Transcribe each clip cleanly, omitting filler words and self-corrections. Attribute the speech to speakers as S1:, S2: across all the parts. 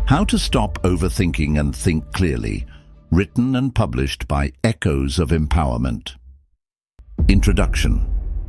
S1: How to Stop Overthinking and Think Clearly, written and published by Echoes of Empowerment. Introduction.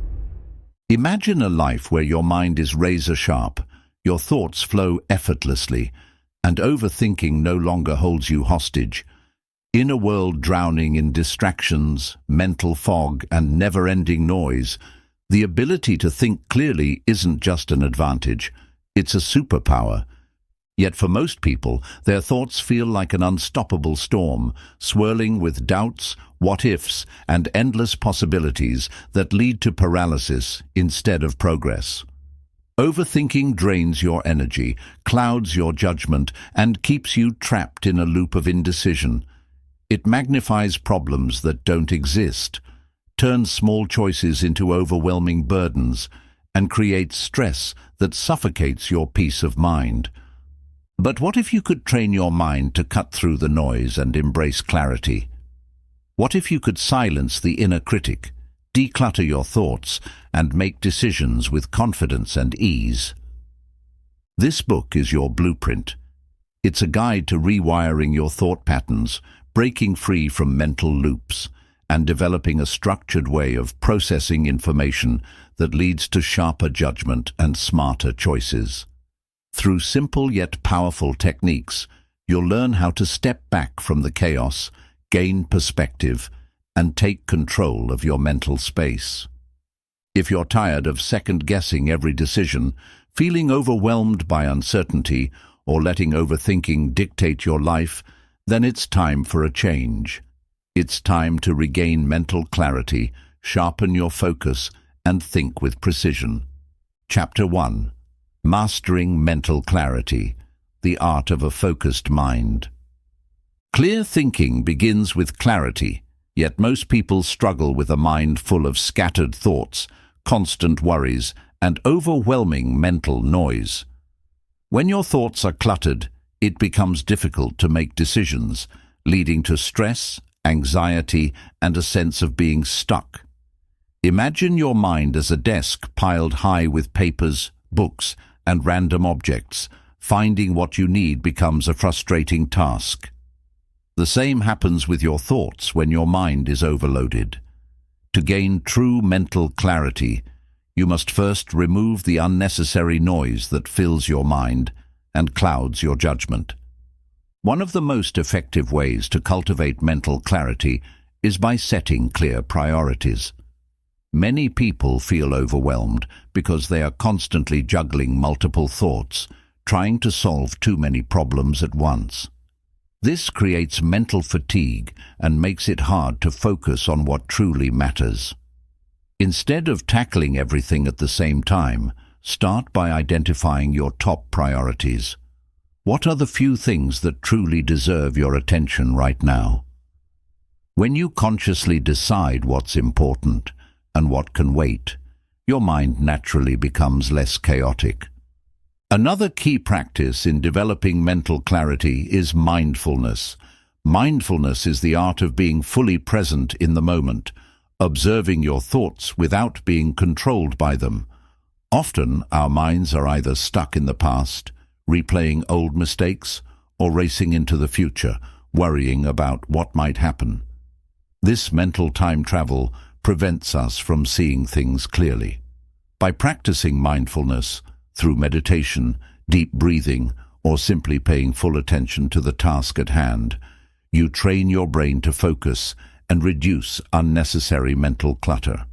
S1: Imagine a life where your mind is razor sharp, your thoughts flow effortlessly, and overthinking no longer holds you hostage. In a world drowning in distractions, mental fog, and never-ending noise, the ability to think clearly isn't just an advantage, it's a superpower. Yet for most people, their thoughts feel like an unstoppable storm, swirling with doubts, what-ifs, and endless possibilities that lead to paralysis instead of progress. Overthinking drains your energy, clouds your judgment, and keeps you trapped in a loop of indecision. It magnifies problems that don't exist, turns small choices into overwhelming burdens, and creates stress that suffocates your peace of mind. But what if you could train your mind to cut through the noise and embrace clarity? What if you could silence the inner critic, declutter your thoughts, and make decisions with confidence and ease? This book is your blueprint. It's a guide to rewiring your thought patterns, breaking free from mental loops, and developing a structured way of processing information that leads to sharper judgment and smarter choices. Through simple yet powerful techniques, you'll learn how to step back from the chaos, gain perspective, and take control of your mental space. If you're tired of second-guessing every decision, feeling overwhelmed by uncertainty, or letting overthinking dictate your life, then it's time for a change. It's time to regain mental clarity, sharpen your focus, and think with precision. Chapter 1. Mastering Mental Clarity, the Art of a Focused Mind. Clear thinking begins with clarity, yet most people struggle with a mind full of scattered thoughts, constant worries, and overwhelming mental noise. When your thoughts are cluttered, it becomes difficult to make decisions, leading to stress, anxiety, and a sense of being stuck. Imagine your mind as a desk piled high with papers, books, and random objects. Finding what you need becomes a frustrating task. The same happens with your thoughts when your mind is overloaded. To gain true mental clarity, you must first remove the unnecessary noise that fills your mind and clouds your judgment. One of the most effective ways to cultivate mental clarity is by setting clear priorities. Many people feel overwhelmed because they are constantly juggling multiple thoughts, trying to solve too many problems at once. This creates mental fatigue and makes it hard to focus on what truly matters. Instead of tackling everything at the same time, start by identifying your top priorities. What are the few things that truly deserve your attention right now? When you consciously decide what's important and what can wait, your mind naturally becomes less chaotic. Another key practice in developing mental clarity is mindfulness. Mindfulness is the art of being fully present in the moment, observing your thoughts without being controlled by them. Often, our minds are either stuck in the past, replaying old mistakes, or racing into the future, worrying about what might happen. This mental time travel prevents us from seeing things clearly. By practicing mindfulness, through meditation, deep breathing, or simply paying full attention to the task at hand, you train your brain to focus and reduce unnecessary mental clutter.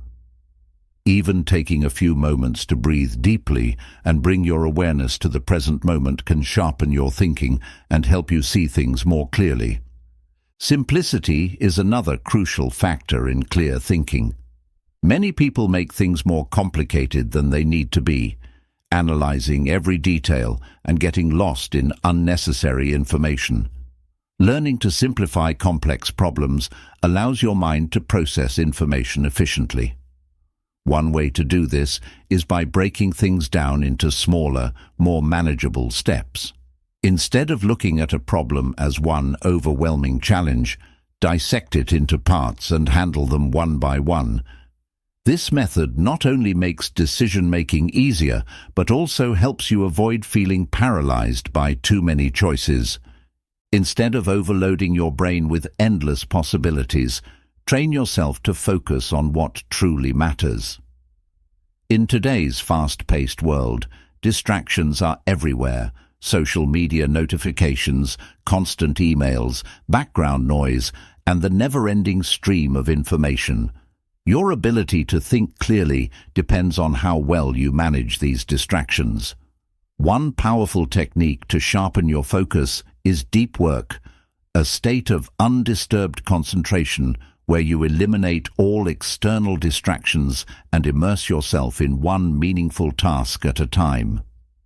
S1: Even taking a few moments to breathe deeply and bring your awareness to the present moment can sharpen your thinking and help you see things more clearly. Simplicity is another crucial factor in clear thinking. Many people make things more complicated than they need to be, analyzing every detail and getting lost in unnecessary information. Learning to simplify complex problems allows your mind to process information efficiently. One way to do this is by breaking things down into smaller, more manageable steps. Instead of looking at a problem as one overwhelming challenge, dissect it into parts and handle them one by one. This method not only makes decision-making easier, but also helps you avoid feeling paralyzed by too many choices. Instead of overloading your brain with endless possibilities, train yourself to focus on what truly matters. In today's fast-paced world, distractions are everywhere. Social media notifications, constant emails, background noise, and the never-ending stream of information. Your ability to think clearly depends on how well you manage these distractions. One powerful technique to sharpen your focus is deep work, a state of undisturbed concentration where you eliminate all external distractions and immerse yourself in one meaningful task at a time.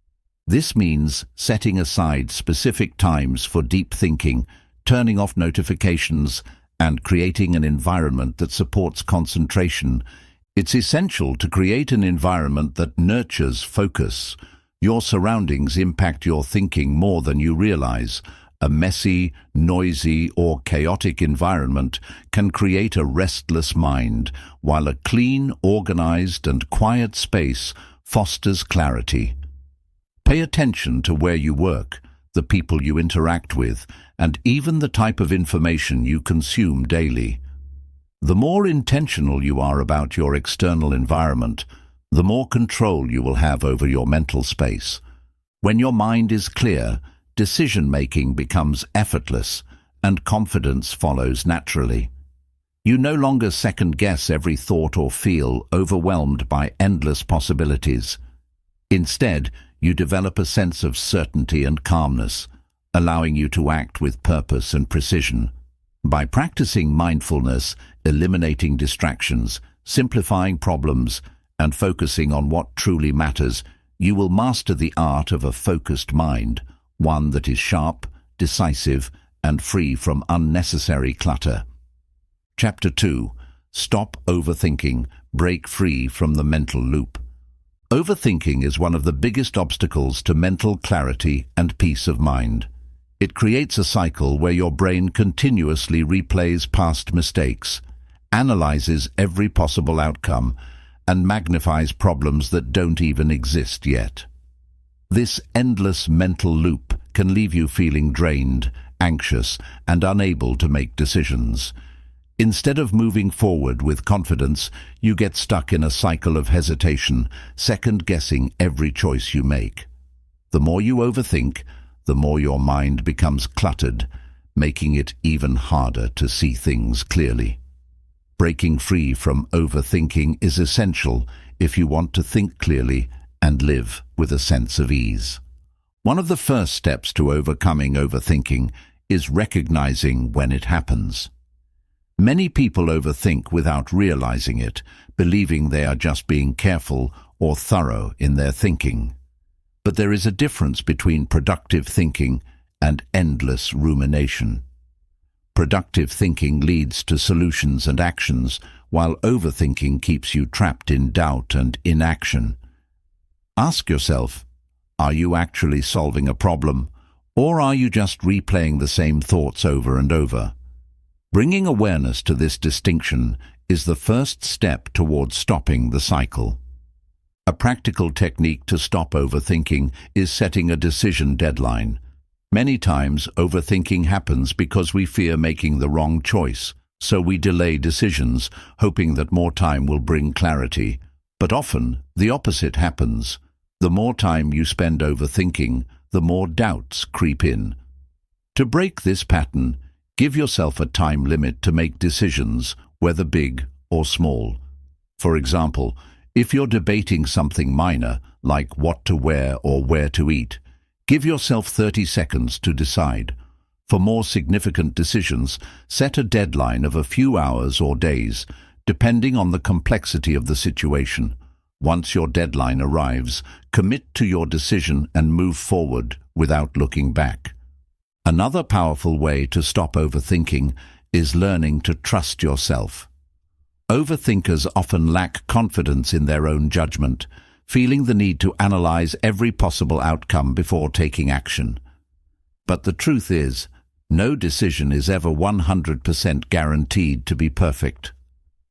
S1: This means setting aside specific times for deep thinking, turning off notifications, and creating an environment that supports concentration. It's essential to create an environment that nurtures focus. Your surroundings impact your thinking more than you realize. A messy, noisy, or chaotic environment can create a restless mind, while a clean, organized, and quiet space fosters clarity. Pay attention to where you work, the people you interact with, and even the type of information you consume daily. The more intentional you are about your external environment, the more control you will have over your mental space. When your mind is clear, decision-making becomes effortless, and confidence follows naturally. You no longer second-guess every thought or feel overwhelmed by endless possibilities. Instead, you develop a sense of certainty and calmness, allowing you to act with purpose and precision. By practicing mindfulness, eliminating distractions, simplifying problems, and focusing on what truly matters, you will master the art of a focused mind, one that is sharp, decisive, and free from unnecessary clutter. Chapter 2. Stop overthinking. Break free from the mental loop. Overthinking is one of the biggest obstacles to mental clarity and peace of mind. It creates a cycle where your brain continuously replays past mistakes, analyzes every possible outcome, and magnifies problems that don't even exist yet. This endless mental loop can leave you feeling drained, anxious, and unable to make decisions. Instead of moving forward with confidence, you get stuck in a cycle of hesitation, second-guessing every choice you make. The more you overthink, the more your mind becomes cluttered, making it even harder to see things clearly. Breaking free from overthinking is essential if you want to think clearly and live with a sense of ease. One of the first steps to overcoming overthinking is recognizing when it happens. Many people overthink without realizing it, believing they are just being careful or thorough in their thinking. But there is a difference between productive thinking and endless rumination. Productive thinking leads to solutions and actions, while overthinking keeps you trapped in doubt and inaction. Ask yourself, are you actually solving a problem, or are you just replaying the same thoughts over and over? Bringing awareness to this distinction is the first step towards stopping the cycle. A practical technique to stop overthinking is setting a decision deadline. Many times, overthinking happens because we fear making the wrong choice, so we delay decisions, hoping that more time will bring clarity. But often, the opposite happens. The more time you spend overthinking, the more doubts creep in. To break this pattern, give yourself a time limit to make decisions, whether big or small. For example, if you're debating something minor, like what to wear or where to eat, give yourself 30 seconds to decide. For more significant decisions, set a deadline of a few hours or days, depending on the complexity of the situation. Once your deadline arrives, commit to your decision and move forward without looking back. Another powerful way to stop overthinking is learning to trust yourself. Overthinkers often lack confidence in their own judgment, feeling the need to analyze every possible outcome before taking action. But the truth is, no decision is ever 100% guaranteed to be perfect.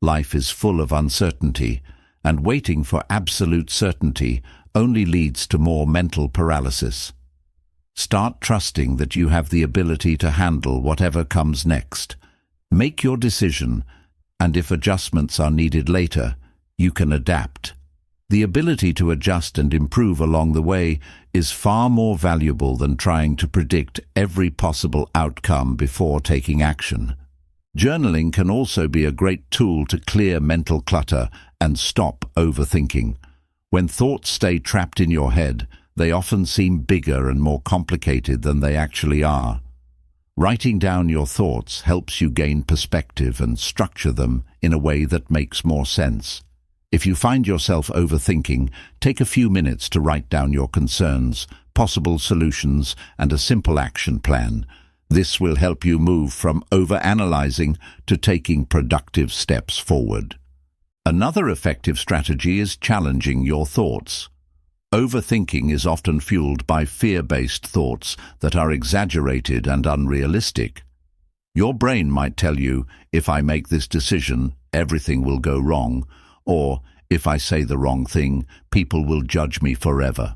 S1: Life is full of uncertainty, and waiting for absolute certainty only leads to more mental paralysis. Start trusting that you have the ability to handle whatever comes next. Make your decision, and if adjustments are needed later, you can adapt. The ability to adjust and improve along the way is far more valuable than trying to predict every possible outcome before taking action. Journaling can also be a great tool to clear mental clutter and stop overthinking. When thoughts stay trapped in your head, they often seem bigger and more complicated than they actually are. Writing down your thoughts helps you gain perspective and structure them in a way that makes more sense. If you find yourself overthinking, take a few minutes to write down your concerns, possible solutions, and a simple action plan. This will help you move from overanalyzing to taking productive steps forward. Another effective strategy is challenging your thoughts. Overthinking is often fueled by fear-based thoughts that are exaggerated and unrealistic. Your brain might tell you, if I make this decision, everything will go wrong, or if I say the wrong thing, people will judge me forever.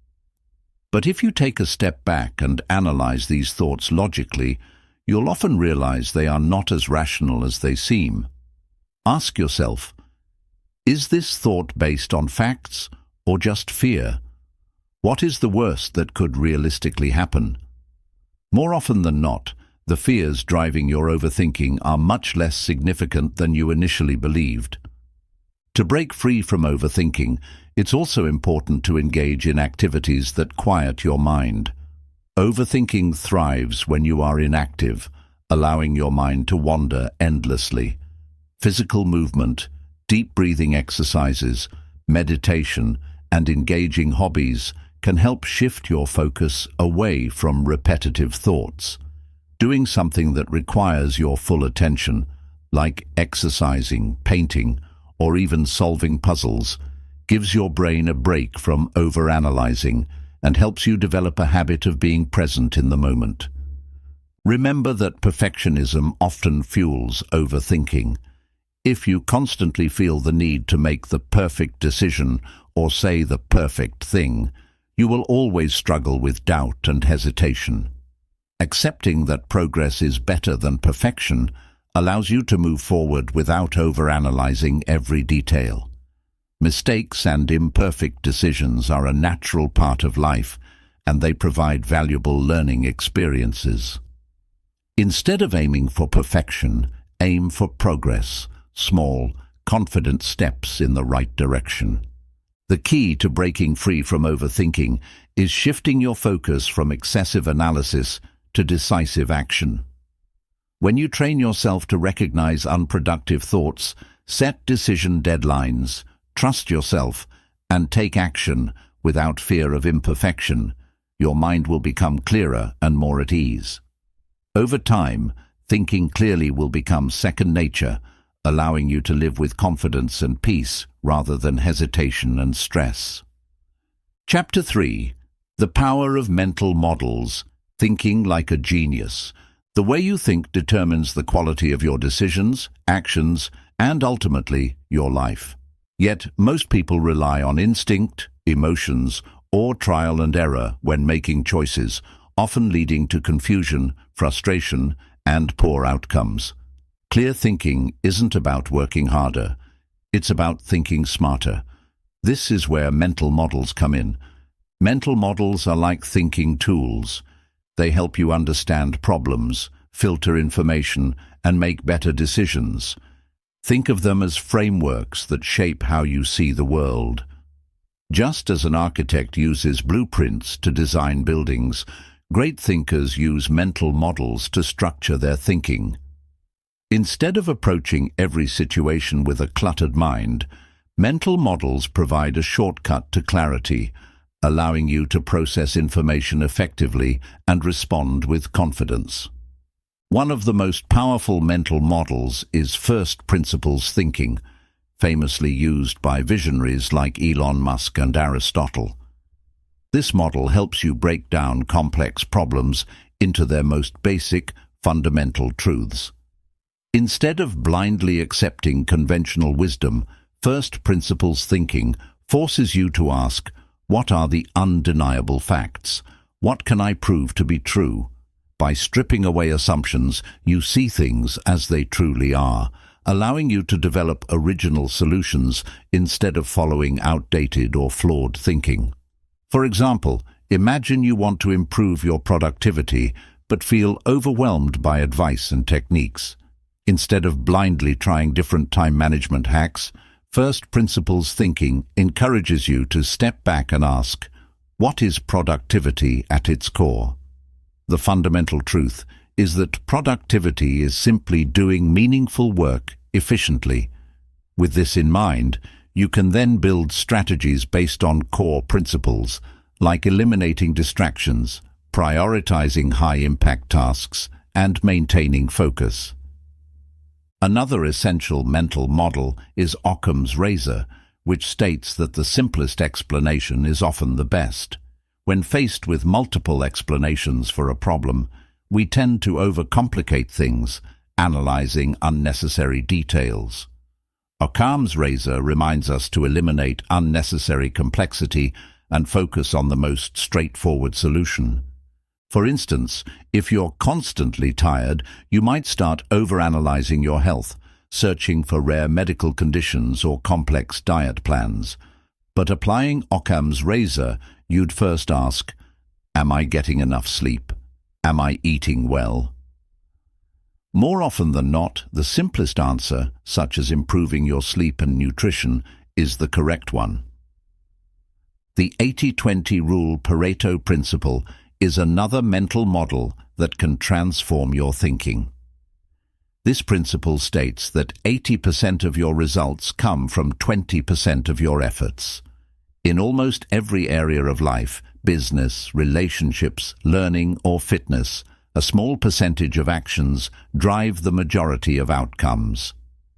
S1: But if you take a step back and analyze these thoughts logically, you'll often realize they are not as rational as they seem. Ask yourself, is this thought based on facts or just fear? What is the worst that could realistically happen? More often than not, the fears driving your overthinking are much less significant than you initially believed. To break free from overthinking, it's also important to engage in activities that quiet your mind. Overthinking thrives when you are inactive, allowing your mind to wander endlessly. Physical movement, deep breathing exercises, meditation, and engaging hobbies can help shift your focus away from repetitive thoughts. Doing something that requires your full attention, like exercising, painting, or even solving puzzles, gives your brain a break from overanalyzing and helps you develop a habit of being present in the moment. Remember that perfectionism often fuels overthinking. If you constantly feel the need to make the perfect decision or say the perfect thing, you will always struggle with doubt and hesitation. Accepting that progress is better than perfection allows you to move forward without overanalyzing every detail. Mistakes and imperfect decisions are a natural part of life, and they provide valuable learning experiences. Instead of aiming for perfection, aim for progress, small, confident steps in the right direction. The key to breaking free from overthinking is shifting your focus from excessive analysis to decisive action. When you train yourself to recognize unproductive thoughts, set decision deadlines, trust yourself, and take action without fear of imperfection, your mind will become clearer and more at ease. Over time, thinking clearly will become second nature, allowing you to live with confidence and peace rather than hesitation and stress. Chapter 3. The Power of Mental Models. Thinking like a Genius. The way you think determines the quality of your decisions, actions, and ultimately, your life. Yet, most people rely on instinct, emotions, or trial and error when making choices, often leading to confusion, frustration, and poor outcomes. Clear thinking isn't about working harder. It's about thinking smarter. This is where mental models come in. Mental models are like thinking tools. They help you understand problems, filter information, and make better decisions. Think of them as frameworks that shape how you see the world. Just as an architect uses blueprints to design buildings, great thinkers use mental models to structure their thinking. Instead of approaching every situation with a cluttered mind, mental models provide a shortcut to clarity, allowing you to process information effectively and respond with confidence. One of the most powerful mental models is first principles thinking, famously used by visionaries like Elon Musk and Aristotle. This model helps you break down complex problems into their most basic, fundamental truths. Instead of blindly accepting conventional wisdom, first principles thinking forces you to ask, what are the undeniable facts? What can I prove to be true? By stripping away assumptions, you see things as they truly are, allowing you to develop original solutions instead of following outdated or flawed thinking. For example, imagine you want to improve your productivity but feel overwhelmed by advice and techniques. Instead of blindly trying different time management hacks, first principles thinking encourages you to step back and ask, what is productivity at its core? The fundamental truth is that productivity is simply doing meaningful work efficiently. With this in mind, you can then build strategies based on core principles, like eliminating distractions, prioritizing high-impact tasks, and maintaining focus. Another essential mental model is Occam's razor, which states that the simplest explanation is often the best. When faced with multiple explanations for a problem, we tend to overcomplicate things, analyzing unnecessary details. Occam's razor reminds us to eliminate unnecessary complexity and focus on the most straightforward solution. For instance, if you're constantly tired, you might start overanalyzing your health, searching for rare medical conditions or complex diet plans. But applying Occam's razor, you'd first ask, am I getting enough sleep? Am I eating well? More often than not, the simplest answer, such as improving your sleep and nutrition, is the correct one. The 80-20 rule Pareto principle is another mental model that can transform your thinking. This principle states that 80% of your results come from 20% of your efforts. In almost every area of life, business, relationships, learning, or fitness, a small percentage of actions drive the majority of outcomes.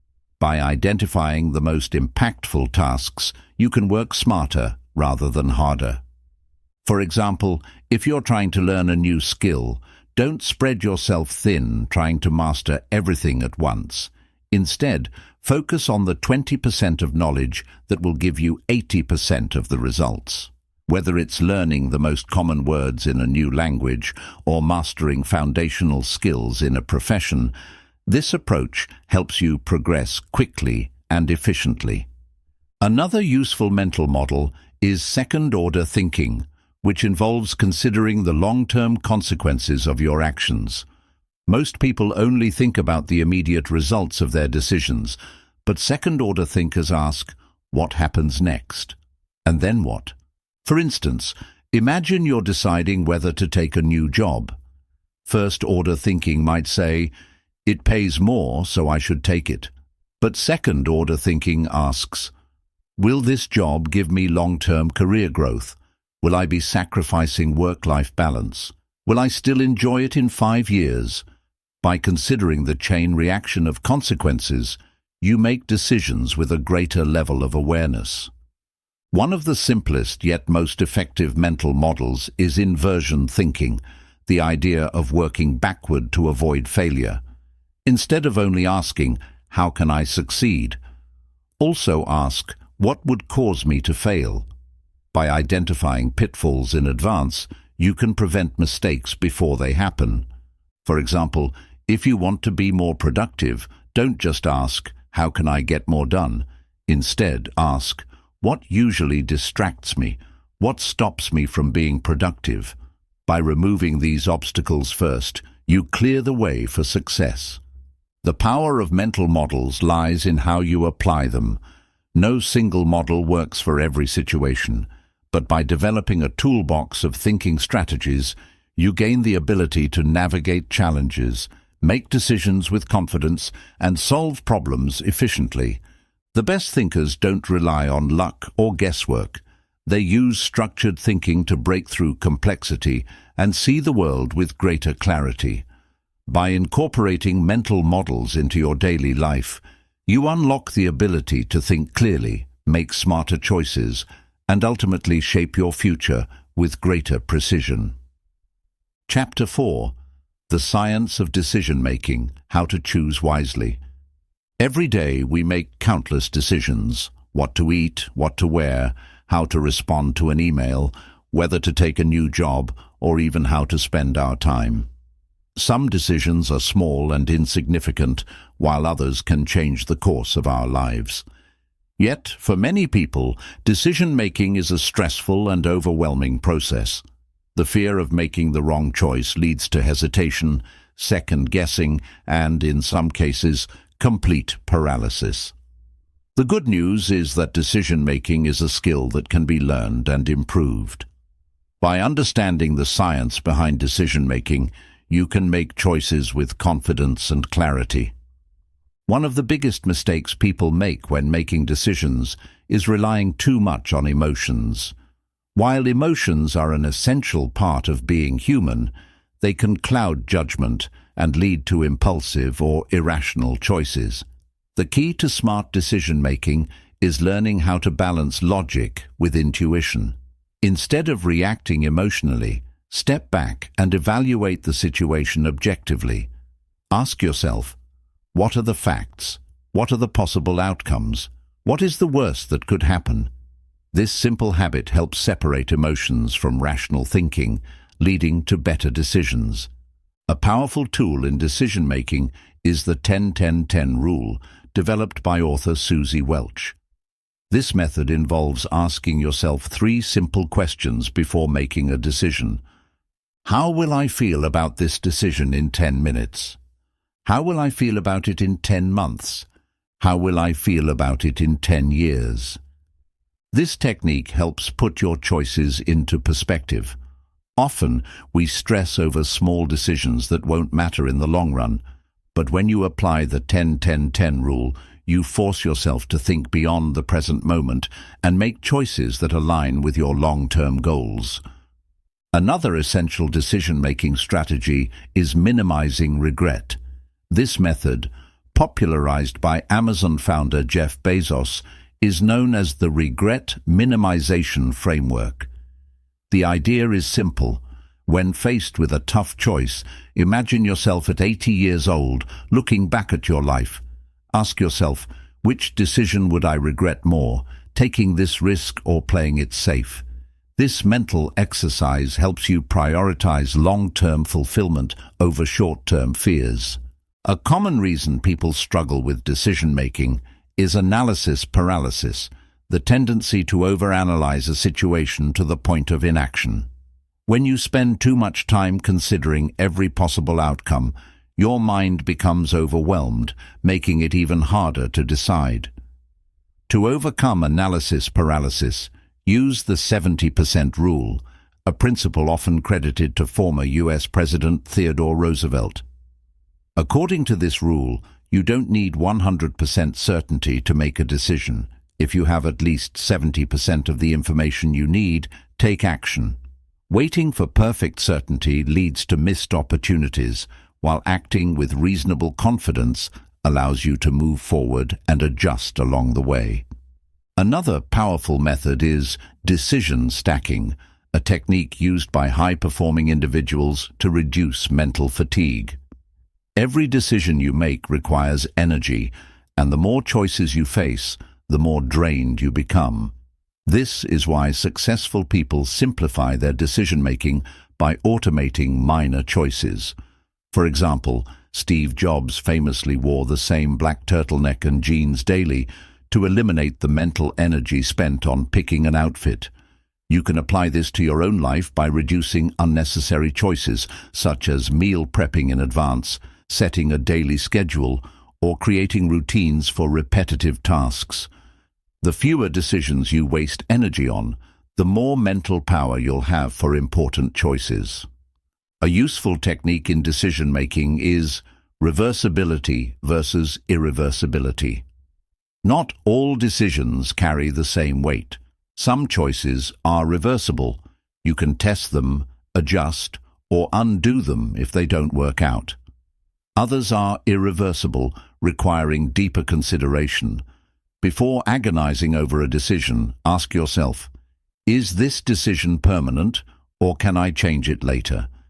S1: By identifying the most impactful tasks, you can work smarter rather than harder. For example, if you're trying to learn a new skill, don't spread yourself thin trying to master everything at once. Instead, focus on the 20% of knowledge that will give you 80% of the results. Whether it's learning the most common words in a new language or mastering foundational skills in a profession, this approach helps you progress quickly and efficiently. Another useful mental model is second-order thinking, which involves considering the long-term consequences of your actions. Most people only think about the immediate results of their decisions, but second-order thinkers ask, what happens next? And then what? For instance, imagine you're deciding whether to take a new job. First-order thinking might say, it pays more, so I should take it. But second-order thinking asks, will this job give me long-term career growth? Will I be sacrificing work-life balance? Will I still enjoy it in 5 years? By considering the chain reaction of consequences, you make decisions with a greater level of awareness. One of the simplest yet most effective mental models is inversion thinking, the idea of working backward to avoid failure. Instead of only asking, how can I succeed? Also ask, what would cause me to fail? By identifying pitfalls in advance, you can prevent mistakes before they happen. For example, if you want to be more productive, don't just ask, how can I get more done? Instead, ask, what usually distracts me? What stops me from being productive? By removing these obstacles first, you clear the way for success. The power of mental models lies in how you apply them. No single model works for every situation, but by developing a toolbox of thinking strategies, you gain the ability to navigate challenges, make decisions with confidence, and solve problems efficiently. The best thinkers don't rely on luck or guesswork. They use structured thinking to break through complexity and see the world with greater clarity. By incorporating mental models into your daily life, you unlock the ability to think clearly, make smarter choices, and ultimately shape your future with greater precision. Chapter 4. The Science of Decision-Making, How to Choose Wisely. Every day we make countless decisions: what to eat, what to wear, how to respond to an email, whether to take a new job, or even how to spend our time. Some decisions are small and insignificant, while others can change the course of our lives. Yet, for many people, decision-making is a stressful and overwhelming process. The fear of making the wrong choice leads to hesitation, second-guessing, and, in some cases, complete paralysis. The good news is that decision-making is a skill that can be learned and improved. By understanding the science behind decision-making, you can make choices with confidence and clarity. One of the biggest mistakes people make when making decisions is relying too much on emotions. While emotions are an essential part of being human, they can cloud judgment and lead to impulsive or irrational choices. The key to smart decision-making is learning how to balance logic with intuition. Instead of reacting emotionally, step back and evaluate the situation objectively. Ask yourself, what are the facts? What are the possible outcomes? What is the worst that could happen? This simple habit helps separate emotions from rational thinking, leading to better decisions. A powerful tool in decision-making is the 10-10-10 rule, developed by author Susie Welch. This method involves asking yourself 3 simple questions before making a decision. How will I feel about this decision in 10 minutes? How will I feel about it in 10 months? How will I feel about it in 10 years? This technique helps put your choices into perspective. Often, we stress over small decisions that won't matter in the long run, but when you apply the 10-10-10 rule, you force yourself to think beyond the present moment and make choices that align with your long-term goals. Another essential decision-making strategy is minimizing regret. This method, popularized by Amazon founder Jeff Bezos, is known as the regret minimization framework. The idea is simple. When faced with a tough choice, imagine yourself at 80 years old, looking back at your life. Ask yourself, which decision would I regret more, taking this risk or playing it safe? This mental exercise helps you prioritize long-term fulfillment over short-term fears. A common reason people struggle with decision-making is analysis paralysis, the tendency to overanalyze a situation to the point of inaction. When you spend too much time considering every possible outcome, your mind becomes overwhelmed, making it even harder to decide. To overcome analysis paralysis, use the 70% rule, a principle often credited to former U.S. President Theodore Roosevelt. According to this rule, you don't need 100% certainty to make a decision. If you have at least 70% of the information you need, take action. Waiting for perfect certainty leads to missed opportunities, while acting with reasonable confidence allows you to move forward and adjust along the way. Another powerful method is decision stacking, a technique used by high-performing individuals to reduce mental fatigue. Every decision you make requires energy, and the more choices you face, the more drained you become. This is why successful people simplify their decision-making by automating minor choices. For example, Steve Jobs famously wore the same black turtleneck and jeans daily to eliminate the mental energy spent on picking an outfit. You can apply this to your own life by reducing unnecessary choices, such as meal prepping in advance, setting a daily schedule, or creating routines for repetitive tasks. The fewer decisions you waste energy on, the more mental power you'll have for important choices. A useful technique in decision-making is reversibility versus irreversibility. Not all decisions carry the same weight. Some choices are reversible. You can test them, adjust, or undo them if they don't work out. Others are irreversible, requiring deeper consideration. Before agonizing over a decision, ask yourself, is this decision permanent, or can I change it later?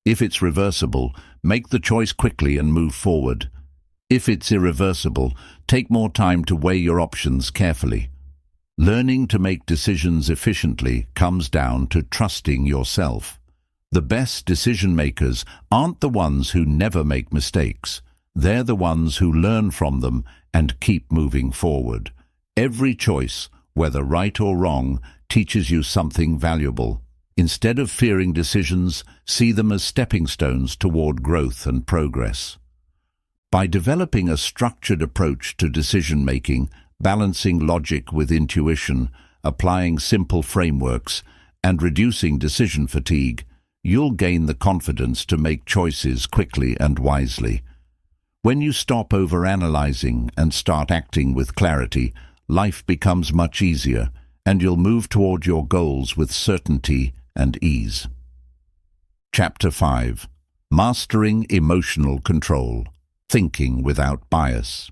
S1: If it's reversible, make the choice quickly and move forward. If it's irreversible, take more time to weigh your options carefully. Learning to make decisions efficiently comes down to trusting yourself. The best decision makers aren't the ones who never make mistakes. They're the ones who learn from them and keep moving forward. Every choice, whether right or wrong, teaches you something valuable. Instead of fearing decisions, see them as stepping stones toward growth and progress. By developing a structured approach to decision-making, balancing logic with intuition, applying simple frameworks, and reducing decision fatigue, you'll gain the confidence to make choices quickly and wisely. When you stop overanalyzing and start acting with clarity, life becomes much easier, and you'll move toward your goals with certainty and ease. Chapter 5. Mastering Emotional Control. Thinking without bias.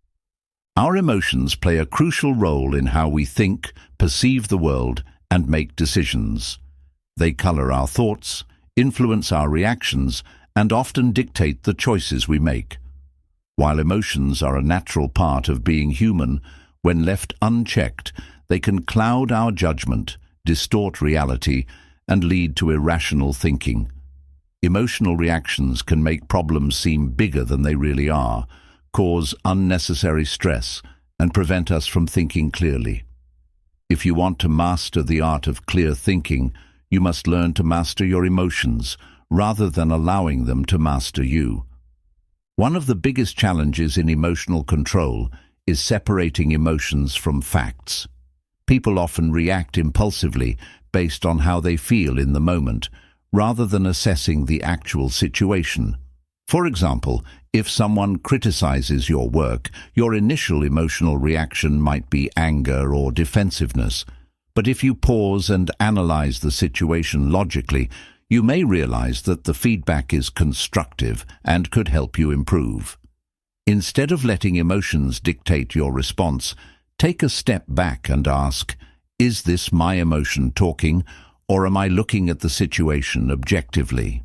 S1: Our emotions play a crucial role in how we think, perceive the world, and make decisions. They color our thoughts, influence our reactions, and often dictate the choices we make. While emotions are a natural part of being human, when left unchecked, they can cloud our judgment, distort reality, and lead to irrational thinking. Emotional reactions can make problems seem bigger than they really are, cause unnecessary stress, and prevent us from thinking clearly. If you want to master the art of clear thinking, you must learn to master your emotions, rather than allowing them to master you. One of the biggest challenges in emotional control is separating emotions from facts. People often react impulsively based on how they feel in the moment, rather than assessing the actual situation. For example, if someone criticizes your work, your initial emotional reaction might be anger or defensiveness. But if you pause and analyze the situation logically, you may realize that the feedback is constructive and could help you improve. Instead of letting emotions dictate your response, take a step back and ask, is this my emotion talking, or am I looking at the situation objectively?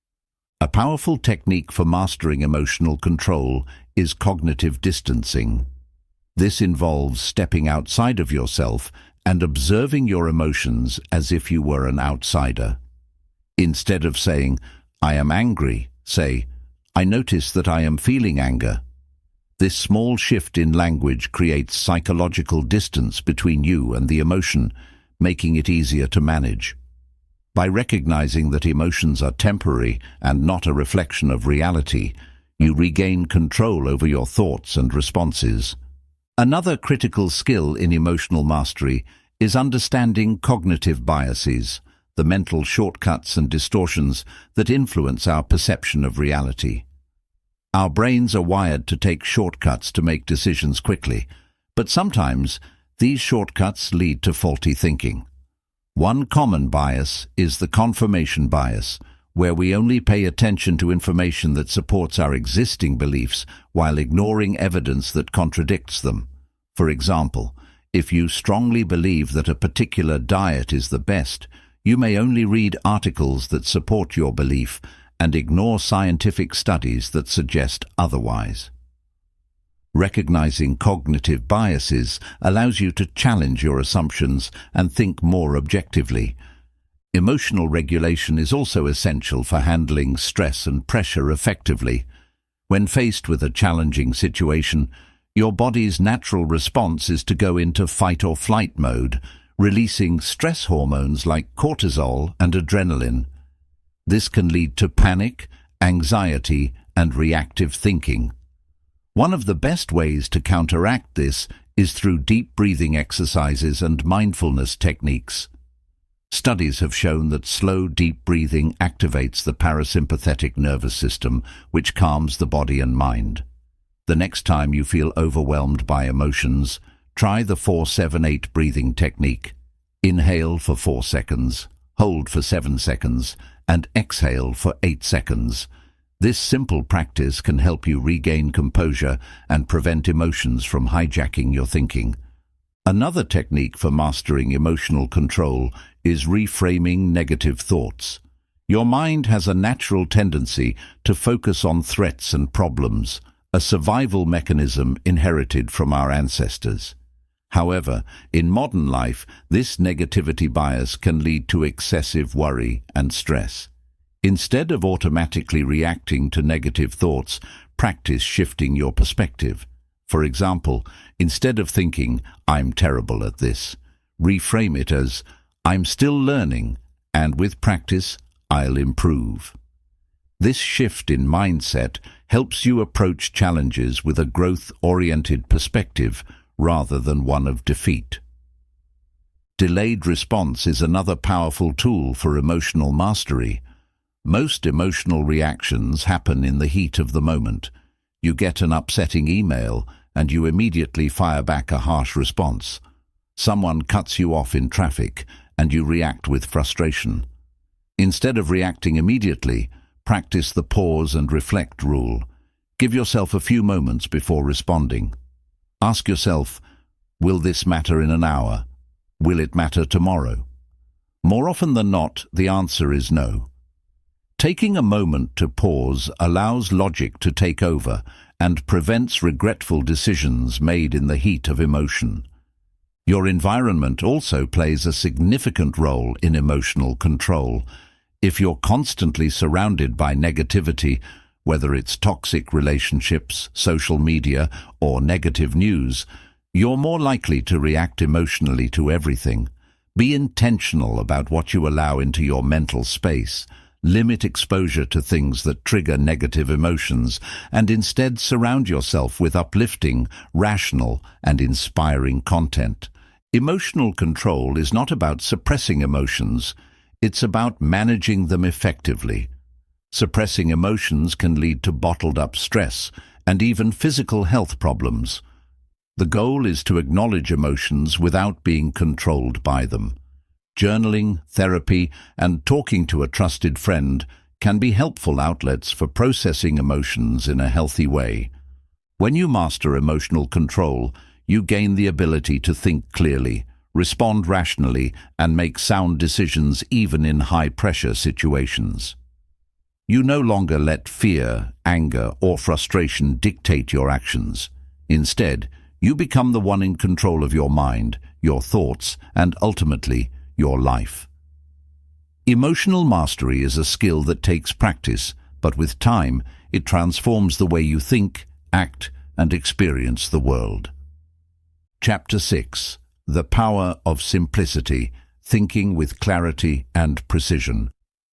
S1: A powerful technique for mastering emotional control is cognitive distancing. This involves stepping outside of yourself and observing your emotions as if you were an outsider. Instead of saying, I am angry, say, I notice that I am feeling anger. This small shift in language creates psychological distance between you and the emotion, making it easier to manage. By recognizing that emotions are temporary and not a reflection of reality, you regain control over your thoughts and responses. Another critical skill in emotional mastery is understanding cognitive biases, the mental shortcuts and distortions that influence our perception of reality. Our brains are wired to take shortcuts to make decisions quickly, but sometimes these shortcuts lead to faulty thinking. One common bias is the confirmation bias, where we only pay attention to information that supports our existing beliefs while ignoring evidence that contradicts them. For example, if you strongly believe that a particular diet is the best, you may only read articles that support your belief and ignore scientific studies that suggest otherwise. Recognizing cognitive biases allows you to challenge your assumptions and think more objectively. Emotional regulation is also essential for handling stress and pressure effectively. When faced with a challenging situation, your body's natural response is to go into fight or flight mode, releasing stress hormones like cortisol and adrenaline. This can lead to panic, anxiety, and reactive thinking. One of the best ways to counteract this is through deep breathing exercises and mindfulness techniques. Studies have shown that slow, deep breathing activates the parasympathetic nervous system, which calms the body and mind. The next time you feel overwhelmed by emotions, try the 4-7-8 breathing technique. Inhale for 4 seconds, hold for 7 seconds, and exhale for 8 seconds. This simple practice can help you regain composure and prevent emotions from hijacking your thinking. Another technique for mastering emotional control is reframing negative thoughts. Your mind has a natural tendency to focus on threats and problems, a survival mechanism inherited from our ancestors. However, in modern life, this negativity bias can lead to excessive worry and stress. Instead of automatically reacting to negative thoughts, practice shifting your perspective. For example, instead of thinking, "I'm terrible at this," reframe it as, "I'm still learning, and with practice, I'll improve." This shift in mindset helps you approach challenges with a growth-oriented perspective rather than one of defeat. Delayed response is another powerful tool for emotional mastery. Most emotional reactions happen in the heat of the moment. You get an upsetting email, and you immediately fire back a harsh response. Someone cuts you off in traffic, and you react with frustration. Instead of reacting immediately, practice the pause and reflect rule. Give yourself a few moments before responding. Ask yourself, will this matter in an hour? Will it matter tomorrow? More often than not, the answer is no. Taking a moment to pause allows logic to take over and prevents regretful decisions made in the heat of emotion. Your environment also plays a significant role in emotional control. If you're constantly surrounded by negativity, whether it's toxic relationships, social media, or negative news, you're more likely to react emotionally to everything. Be intentional about what you allow into your mental space. Limit exposure to things that trigger negative emotions, and instead surround yourself with uplifting, rational, and inspiring content. Emotional control is not about suppressing emotions. It's about managing them effectively. Suppressing emotions can lead to bottled-up stress and even physical health problems. The goal is to acknowledge emotions without being controlled by them. Journaling, therapy, and talking to a trusted friend can be helpful outlets for processing emotions in a healthy way. When you master emotional control, you gain the ability to think clearly, respond rationally, and make sound decisions even in high-pressure situations. You no longer let fear, anger, or frustration dictate your actions. Instead, you become the one in control of your mind, your thoughts, and ultimately, your life. Emotional mastery is a skill that takes practice, but with time, it transforms the way you think, act, and experience the world. Chapter 6. The Power of Simplicity, Thinking with Clarity and Precision.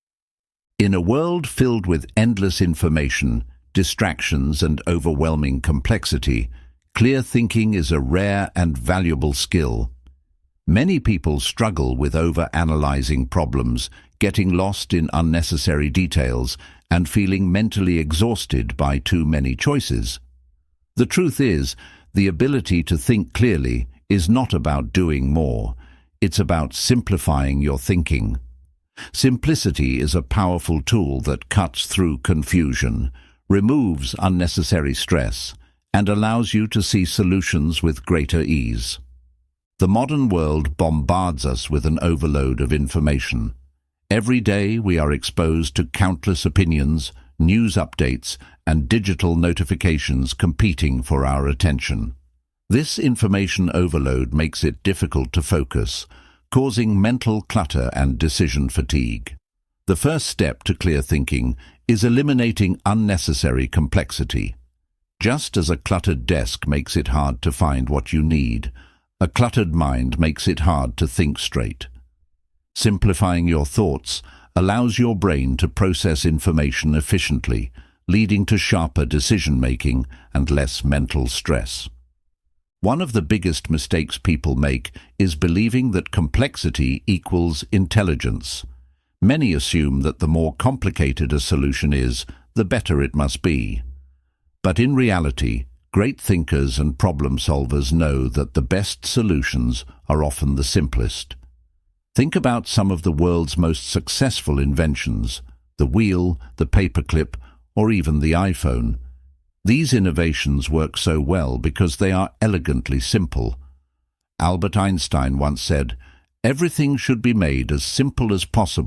S1: In a world filled with endless information, distractions, and overwhelming complexity, clear thinking is a rare and valuable skill. Many people struggle with over-analyzing problems, getting lost in unnecessary details, and feeling mentally exhausted by too many choices. The truth is, the ability to think clearly is not about doing more. It's about simplifying your thinking. Simplicity is a powerful tool that cuts through confusion, removes unnecessary stress, and allows you to see solutions with greater ease. The modern world bombards us with an overload of information. Every day we are exposed to countless opinions, news updates, and digital notifications competing for our attention. This information overload makes it difficult to focus, causing mental clutter and decision fatigue. The first step to clear thinking is eliminating unnecessary complexity. Just as a cluttered desk makes it hard to find what you need, a cluttered mind makes it hard to think straight. Simplifying your thoughts allows your brain to process information efficiently, leading to sharper decision-making and less mental stress. One of the biggest mistakes people make is believing that complexity equals intelligence. Many assume that the more complicated a solution is, the better it must be. But in reality, great thinkers and problem solvers know that the best solutions are often the simplest. Think about some of the world's most successful inventions, the wheel, the paperclip, or even the iPhone. These innovations work so well because they are elegantly simple. Albert Einstein once said, "Everything should be made as simple as possible,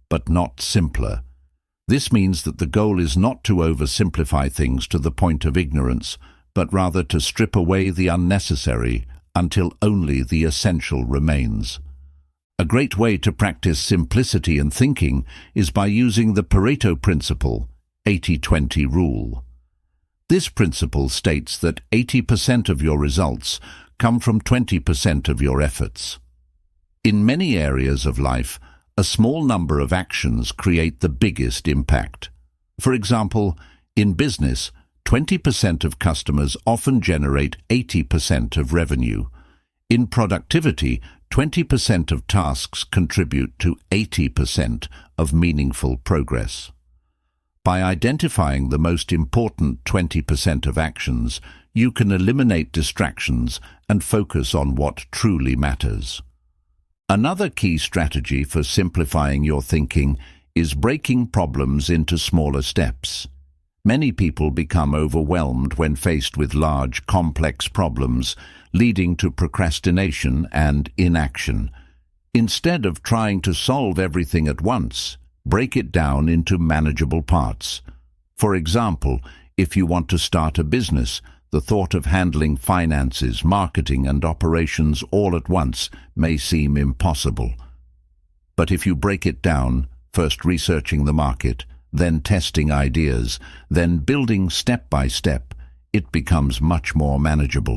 S1: but not simpler. This means that the goal is not to oversimplify things to the point of ignorance, but rather to strip away the unnecessary until only the essential remains. A great way to practice simplicity in thinking is by using the Pareto principle, 80-20 rule. This principle states that 80% of your results come from 20% of your efforts. In many areas of life, a small number of actions create the biggest impact. For example, in business, 20% of customers often generate 80% of revenue. In productivity, 20% of tasks contribute to 80% of meaningful progress. By identifying the most important 20% of actions, you can eliminate distractions and focus on what truly matters. Another key strategy for simplifying your thinking is breaking problems into smaller steps. Many people become overwhelmed when faced with large, complex problems, leading to procrastination and inaction. Instead of trying to solve everything at once, break it down into manageable parts. For example, if you want to start a business, the thought of handling finances, marketing, and operations all at once may seem impossible. But if you break it down, first researching the market, then testing ideas, then building step by step, it becomes much more manageable.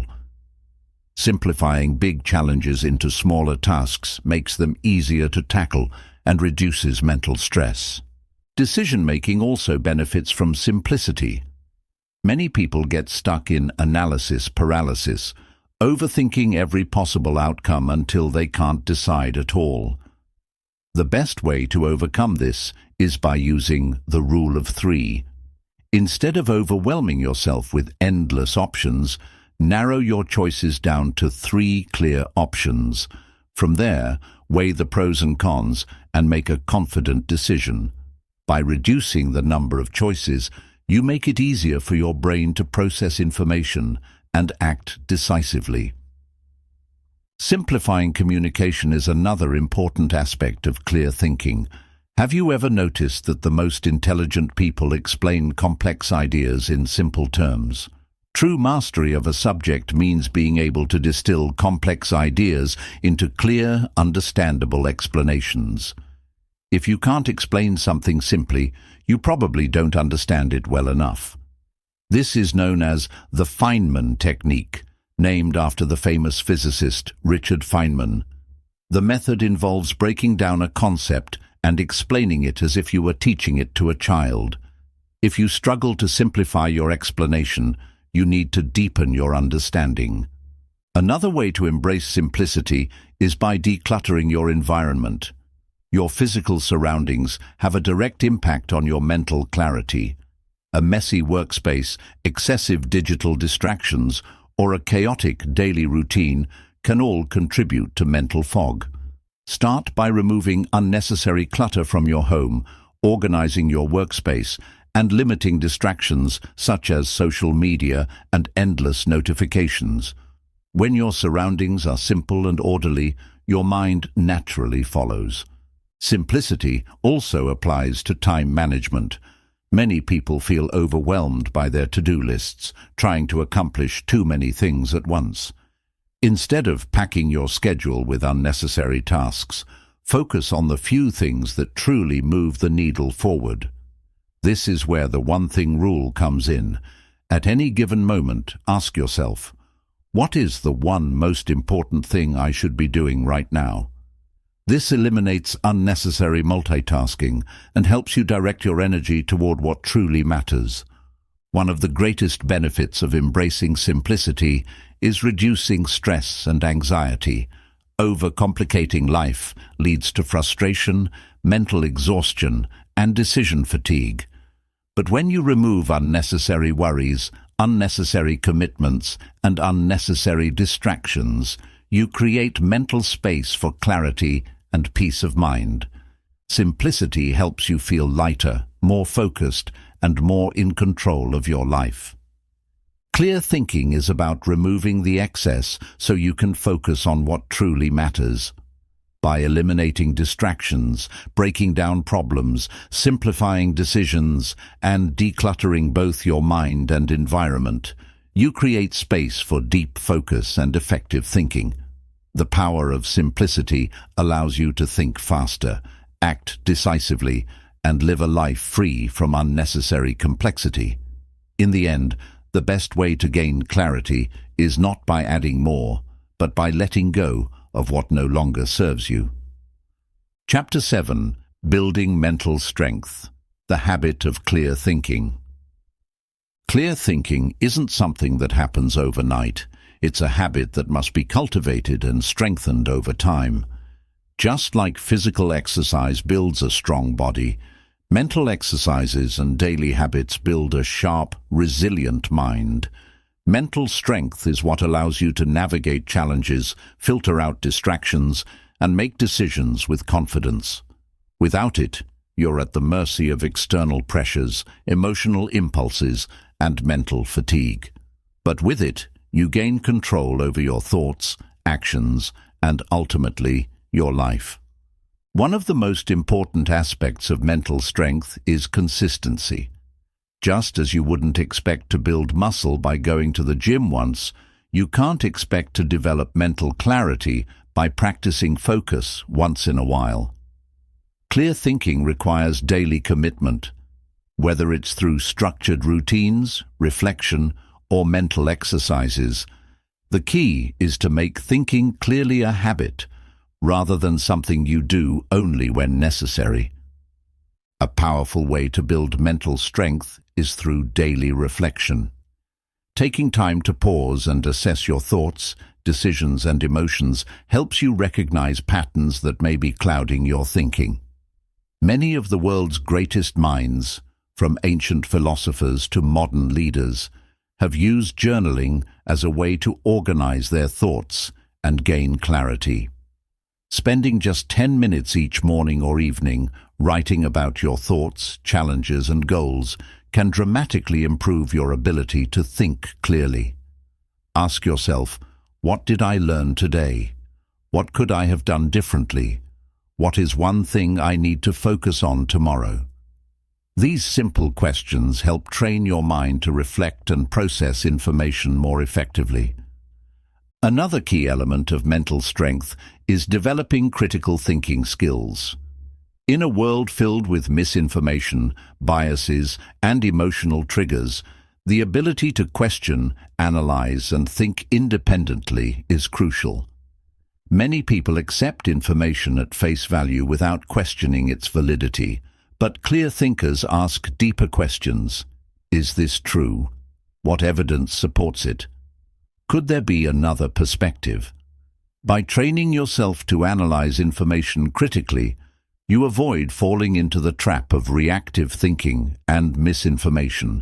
S1: Simplifying big challenges into smaller tasks makes them easier to tackle and reduces mental stress. Decision-making also benefits from simplicity. Many people get stuck in analysis paralysis, overthinking every possible outcome until they can't decide at all. The best way to overcome this is by using the rule of 3. Instead of overwhelming yourself with endless options, narrow your choices down to 3 clear options. From there, weigh the pros and cons and make a confident decision. By reducing the number of choices, you make it easier for your brain to process information and act decisively. Simplifying communication is another important aspect of clear thinking. Have you ever noticed that the most intelligent people explain complex ideas in simple terms? True mastery of a subject means being able to distill complex ideas into clear, understandable explanations. If you can't explain something simply, you probably don't understand it well enough. This is known as the Feynman technique, named after the famous physicist Richard Feynman. The method involves breaking down a concept and explaining it as if you were teaching it to a child. If you struggle to simplify your explanation, you need to deepen your understanding. Another way to embrace simplicity is by decluttering your environment. Your physical surroundings have a direct impact on your mental clarity. A messy workspace, excessive digital distractions, or a chaotic daily routine can all contribute to mental fog. Start by removing unnecessary clutter from your home, organizing your workspace, and limiting distractions such as social media and endless notifications. When your surroundings are simple and orderly, your mind naturally follows. Simplicity also applies to time management. Many people feel overwhelmed by their to-do lists, trying to accomplish too many things at once. Instead of packing your schedule with unnecessary tasks, focus on the few things that truly move the needle forward. This is where the one-thing rule comes in. At any given moment, ask yourself, what is the one most important thing I should be doing right now? This eliminates unnecessary multitasking and helps you direct your energy toward what truly matters. One of the greatest benefits of embracing simplicity is reducing stress and anxiety. Overcomplicating life leads to frustration, mental exhaustion, and decision fatigue. But when you remove unnecessary worries, unnecessary commitments, and unnecessary distractions, you create mental space for clarity and peace of mind. Simplicity helps you feel lighter, more focused, and more in control of your life. Clear thinking is about removing the excess so you can focus on what truly matters. by eliminating distractions, breaking down problems, simplifying decisions, and decluttering both your mind and environment. You create space for deep focus and effective thinking. The power of simplicity allows you to think faster, act decisively, and live a life free from unnecessary complexity. In the end, the best way to gain clarity is not by adding more, but by letting go of what no longer serves you. Chapter 7. Building Mental Strength. The Habit of Clear Thinking. Clear thinking isn't something that happens overnight. It's a habit that must be cultivated and strengthened over time. Just like physical exercise builds a strong body, mental exercises and daily habits build a sharp, resilient mind. Mental strength is what allows you to navigate challenges, filter out distractions, and make decisions with confidence. Without it, you're at the mercy of external pressures, emotional impulses, and mental fatigue. But with it, you gain control over your thoughts, actions, and ultimately, your life. One of the most important aspects of mental strength is consistency. Just as you wouldn't expect to build muscle by going to the gym once, you can't expect to develop mental clarity by practicing focus once in a while. Clear thinking requires daily commitment. Whether it's through structured routines, reflection, or mental exercises, the key is to make thinking clearly a habit, rather than something you do only when necessary. A powerful way to build mental strength is through daily reflection. Taking time to pause and assess your thoughts, decisions, and emotions helps you recognize patterns that may be clouding your thinking. Many of the world's greatest minds, from ancient philosophers to modern leaders, have used journaling as a way to organize their thoughts and gain clarity. Spending just 10 minutes each morning or evening writing about your thoughts, challenges, and goals can dramatically improve your ability to think clearly. Ask yourself, what did I learn today? What could I have done differently? What is one thing I need to focus on tomorrow? These simple questions help train your mind to reflect and process information more effectively. Another key element of mental strength is developing critical thinking skills. In a world filled with misinformation, biases, and emotional triggers, the ability to question, analyze, and think independently is crucial. Many people accept information at face value without questioning its validity, but clear thinkers ask deeper questions. Is this true? What evidence supports it? Could there be another perspective? By training yourself to analyze information critically, you avoid falling into the trap of reactive thinking and misinformation.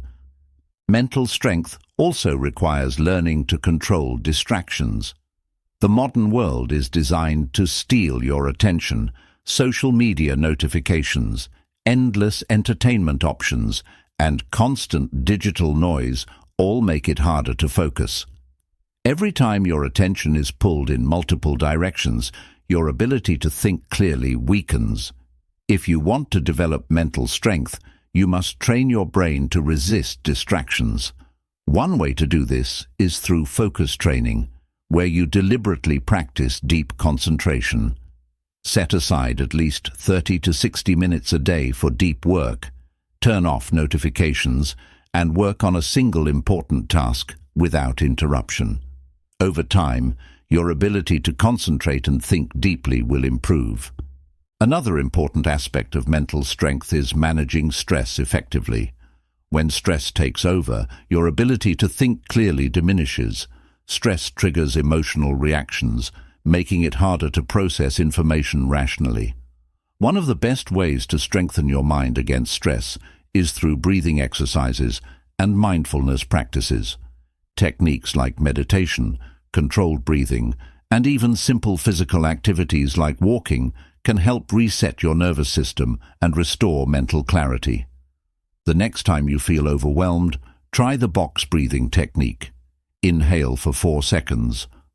S1: Mental strength also requires learning to control distractions. The modern world is designed to steal your attention. Social media notifications, endless entertainment options, and constant digital noise all make it harder to focus. Every time your attention is pulled in multiple directions, your ability to think clearly weakens. If you want to develop mental strength, you must train your brain to resist distractions. One way to do this is through focus training, where you deliberately practice deep concentration. Set aside at least 30 to 60 minutes a day for deep work. Turn off notifications and work on a single important task without interruption. Over time, your ability to concentrate and think deeply will improve. Another important aspect of mental strength is managing stress effectively. When stress takes over, your ability to think clearly diminishes. Stress triggers emotional reactions, making it harder to process information rationally. One of the best ways to strengthen your mind against stress is through breathing exercises and mindfulness practices. Techniques like meditation, controlled breathing, and even simple physical activities like walking can help reset your nervous system and restore mental clarity. The next time you feel overwhelmed, try the box breathing technique. Inhale for 4 seconds,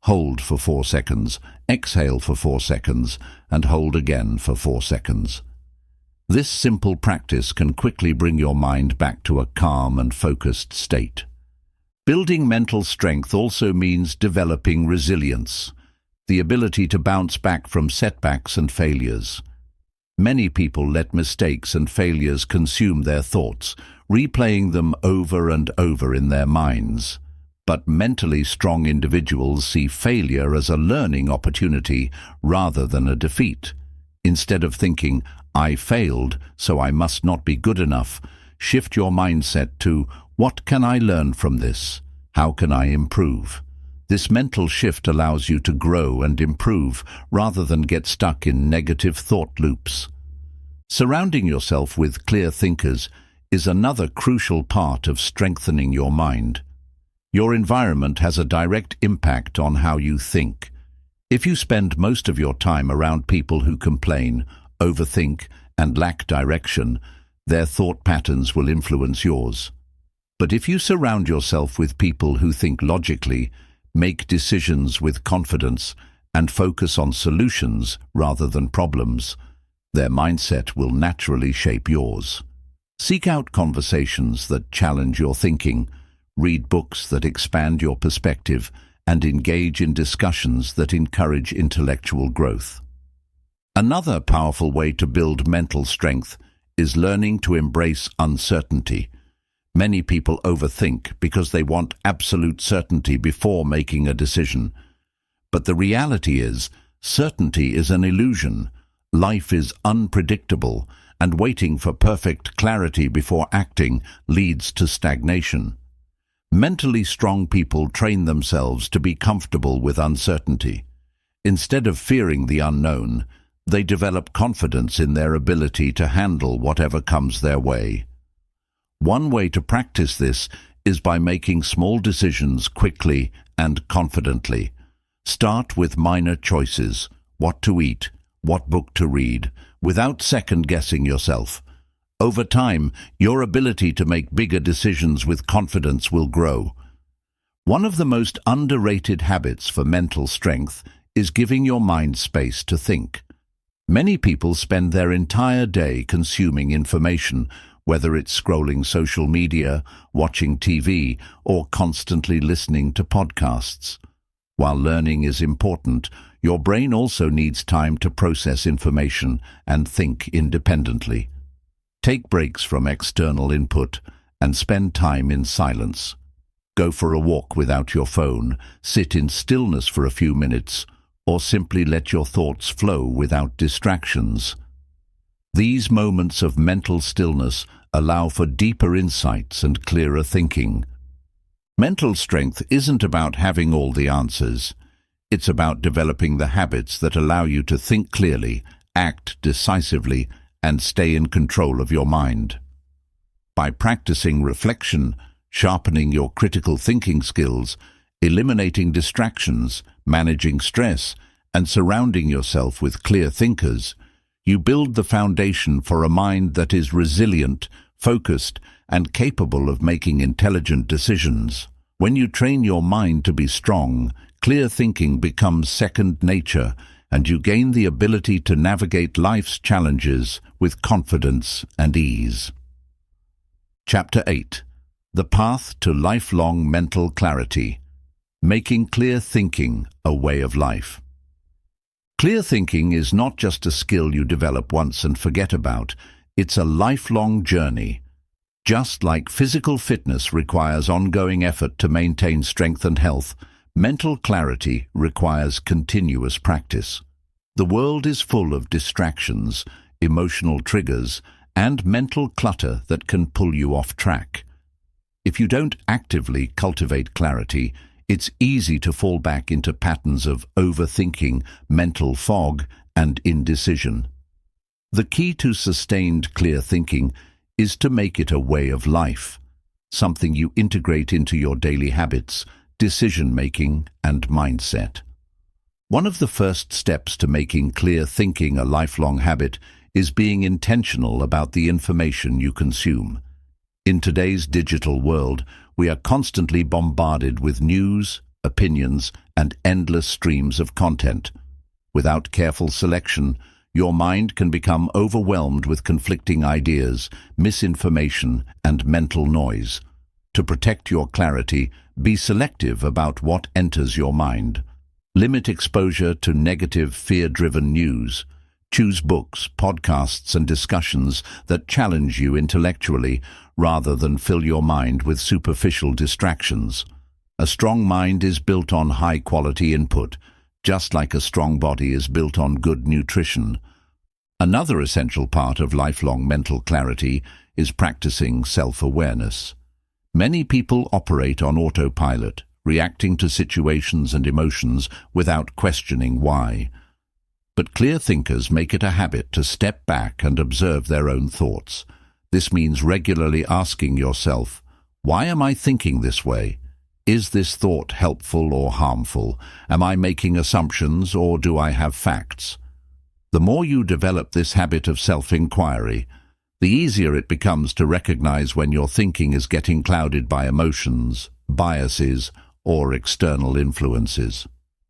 S1: hold for 4 seconds, exhale for 4 seconds, and hold again for 4 seconds. This simple practice can quickly bring your mind back to a calm and focused state. Building mental strength also means developing resilience, the ability to bounce back from setbacks and failures. Many people let mistakes and failures consume their thoughts, replaying them over and over in their minds. But mentally strong individuals see failure as a learning opportunity rather than a defeat. Instead of thinking, "I failed, so I must not be good enough," shift your mindset to, "What can I learn from this? How can I improve?" This mental shift allows you to grow and improve rather than get stuck in negative thought loops. Surrounding yourself with clear thinkers is another crucial part of strengthening your mind. Your environment has a direct impact on how you think. If you spend most of your time around people who complain, overthink, and lack direction, their thought patterns will influence yours. But if you surround yourself with people who think logically, make decisions with confidence, and focus on solutions rather than problems, their mindset will naturally shape yours. Seek out conversations that challenge your thinking, read books that expand your perspective, and engage in discussions that encourage intellectual growth. Another powerful way to build mental strength is learning to embrace uncertainty. Many people overthink because they want absolute certainty before making a decision. But the reality is, certainty is an illusion. Life is unpredictable, and waiting for perfect clarity before acting leads to stagnation. Mentally strong people train themselves to be comfortable with uncertainty. Instead of fearing the unknown, they develop confidence in their ability to handle whatever comes their way. One way to practice this is by making small decisions quickly and confidently. Start with minor choices: what to eat, what book to read, without second-guessing yourself. Over time, your ability to make bigger decisions with confidence will grow. One of the most underrated habits for mental strength is giving your mind space to think. Many people spend their entire day consuming information, whether it's scrolling social media, watching TV, or constantly listening to podcasts. While learning is important, your brain also needs time to process information and think independently. Take breaks from external input and spend time in silence. Go for a walk without your phone, sit in stillness for a few minutes, or simply let your thoughts flow without distractions. These moments of mental stillness allow for deeper insights and clearer thinking. Mental strength isn't about having all the answers. It's about developing the habits that allow you to think clearly, act decisively, and stay in control of your mind. By practicing reflection, sharpening your critical thinking skills, eliminating distractions, managing stress, and surrounding yourself with clear thinkers, you build the foundation for a mind that is resilient, focused, and capable of making intelligent decisions. When you train your mind to be strong, clear thinking becomes second nature, and you gain the ability to navigate life's challenges with confidence and ease. Chapter 8. The Path to Lifelong Mental Clarity. Making clear thinking a way of life. Clear thinking is not just a skill you develop once and forget about. It's a lifelong journey. Just like physical fitness requires ongoing effort to maintain strength and health, mental clarity requires continuous practice. The world is full of distractions, emotional triggers, and mental clutter that can pull you off track. If you don't actively cultivate clarity, it's easy to fall back into patterns of overthinking, mental fog, and indecision. The key to sustained clear thinking is to make it a way of life, something you integrate into your daily habits, decision-making, and mindset. One of the first steps to making clear thinking a lifelong habit is being intentional about the information you consume. In today's digital world, we are constantly bombarded with news, opinions, and endless streams of content. Without careful selection, your mind can become overwhelmed with conflicting ideas, misinformation, and mental noise. To protect your clarity, be selective about what enters your mind. Limit exposure to negative, fear-driven news. Choose books, podcasts, and discussions that challenge you intellectually rather than fill your mind with superficial distractions. A strong mind is built on high-quality input, just like a strong body is built on good nutrition. Another essential part of lifelong mental clarity is practicing self-awareness. Many people operate on autopilot, reacting to situations and emotions without questioning why. But clear thinkers make it a habit to step back and observe their own thoughts. This means regularly asking yourself, why am I thinking this way? Is this thought helpful or harmful? Am I making assumptions or do I have facts? The more you develop this habit of self-inquiry, the easier it becomes to recognize when your thinking is getting clouded by emotions, biases, or external influences.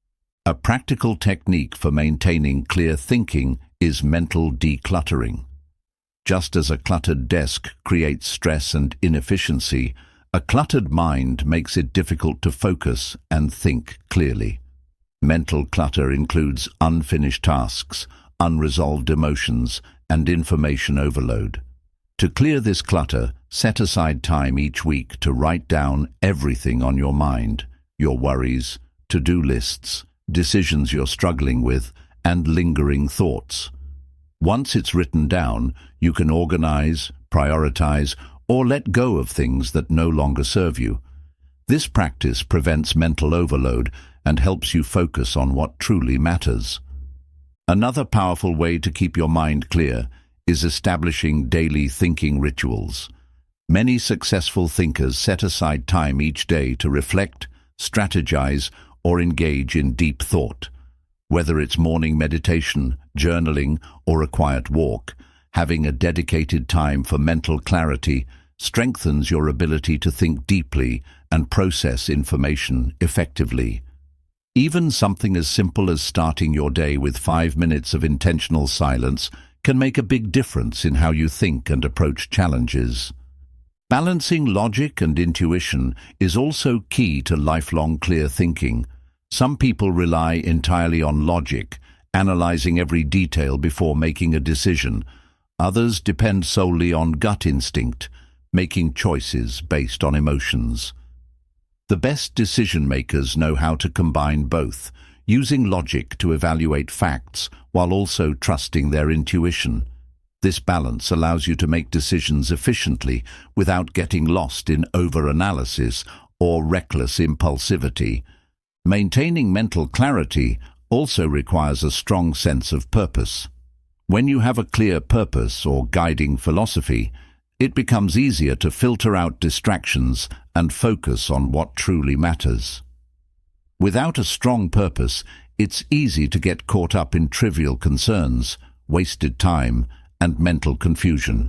S1: A practical technique for maintaining clear thinking is mental decluttering. Just as a cluttered desk creates stress and inefficiency, a cluttered mind makes it difficult to focus and think clearly. Mental clutter includes unfinished tasks, unresolved emotions, and information overload. To clear this clutter, set aside time each week to write down everything on your mind, your worries, to-do lists, decisions you're struggling with, and lingering thoughts. Once it's written down, you can organize, prioritize, or let go of things that no longer serve you. This practice prevents mental overload and helps you focus on what truly matters. Another powerful way to keep your mind clear is establishing daily thinking rituals. Many successful thinkers set aside time each day to reflect, strategize, or engage in deep thought. Whether it's morning meditation, journaling, or a quiet walk, having a dedicated time for mental clarity strengthens your ability to think deeply and process information effectively. Even something as simple as starting your day with 5 minutes of intentional silence can make a big difference in how you think and approach challenges. Balancing logic and intuition is also key to lifelong clear thinking. Some people rely entirely on logic, analyzing every detail before making a decision. Others depend solely on gut instinct, making choices based on emotions. The best decision-makers know how to combine both, using logic to evaluate facts while also trusting their intuition. This balance allows you to make decisions efficiently without getting lost in over-analysis or reckless impulsivity. Maintaining mental clarity also requires a strong sense of purpose. When you have a clear purpose or guiding philosophy, it becomes easier to filter out distractions and focus on what truly matters. Without a strong purpose, it's easy to get caught up in trivial concerns, wasted time, and mental confusion.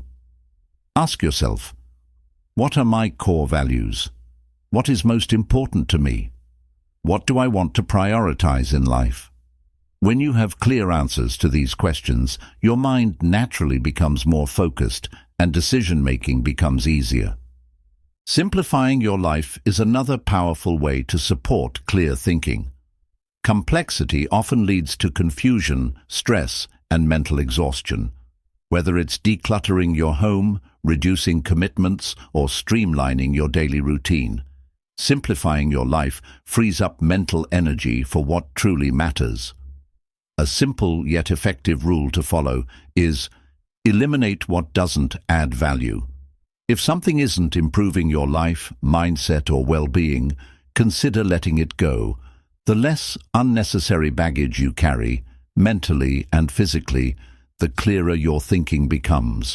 S1: Ask yourself, what are my core values? What is most important to me? What do I want to prioritize in life? When you have clear answers to these questions, your mind naturally becomes more focused and decision-making becomes easier. Simplifying your life is another powerful way to support clear thinking. Complexity often leads to confusion, stress, and mental exhaustion. Whether it's decluttering your home, reducing commitments, or streamlining your daily routine, simplifying your life frees up mental energy for what truly matters. A simple yet effective rule to follow is eliminate what doesn't add value. If something isn't improving your life, mindset, or well-being, consider letting it go. The less unnecessary baggage you carry, mentally and physically, the clearer your thinking becomes.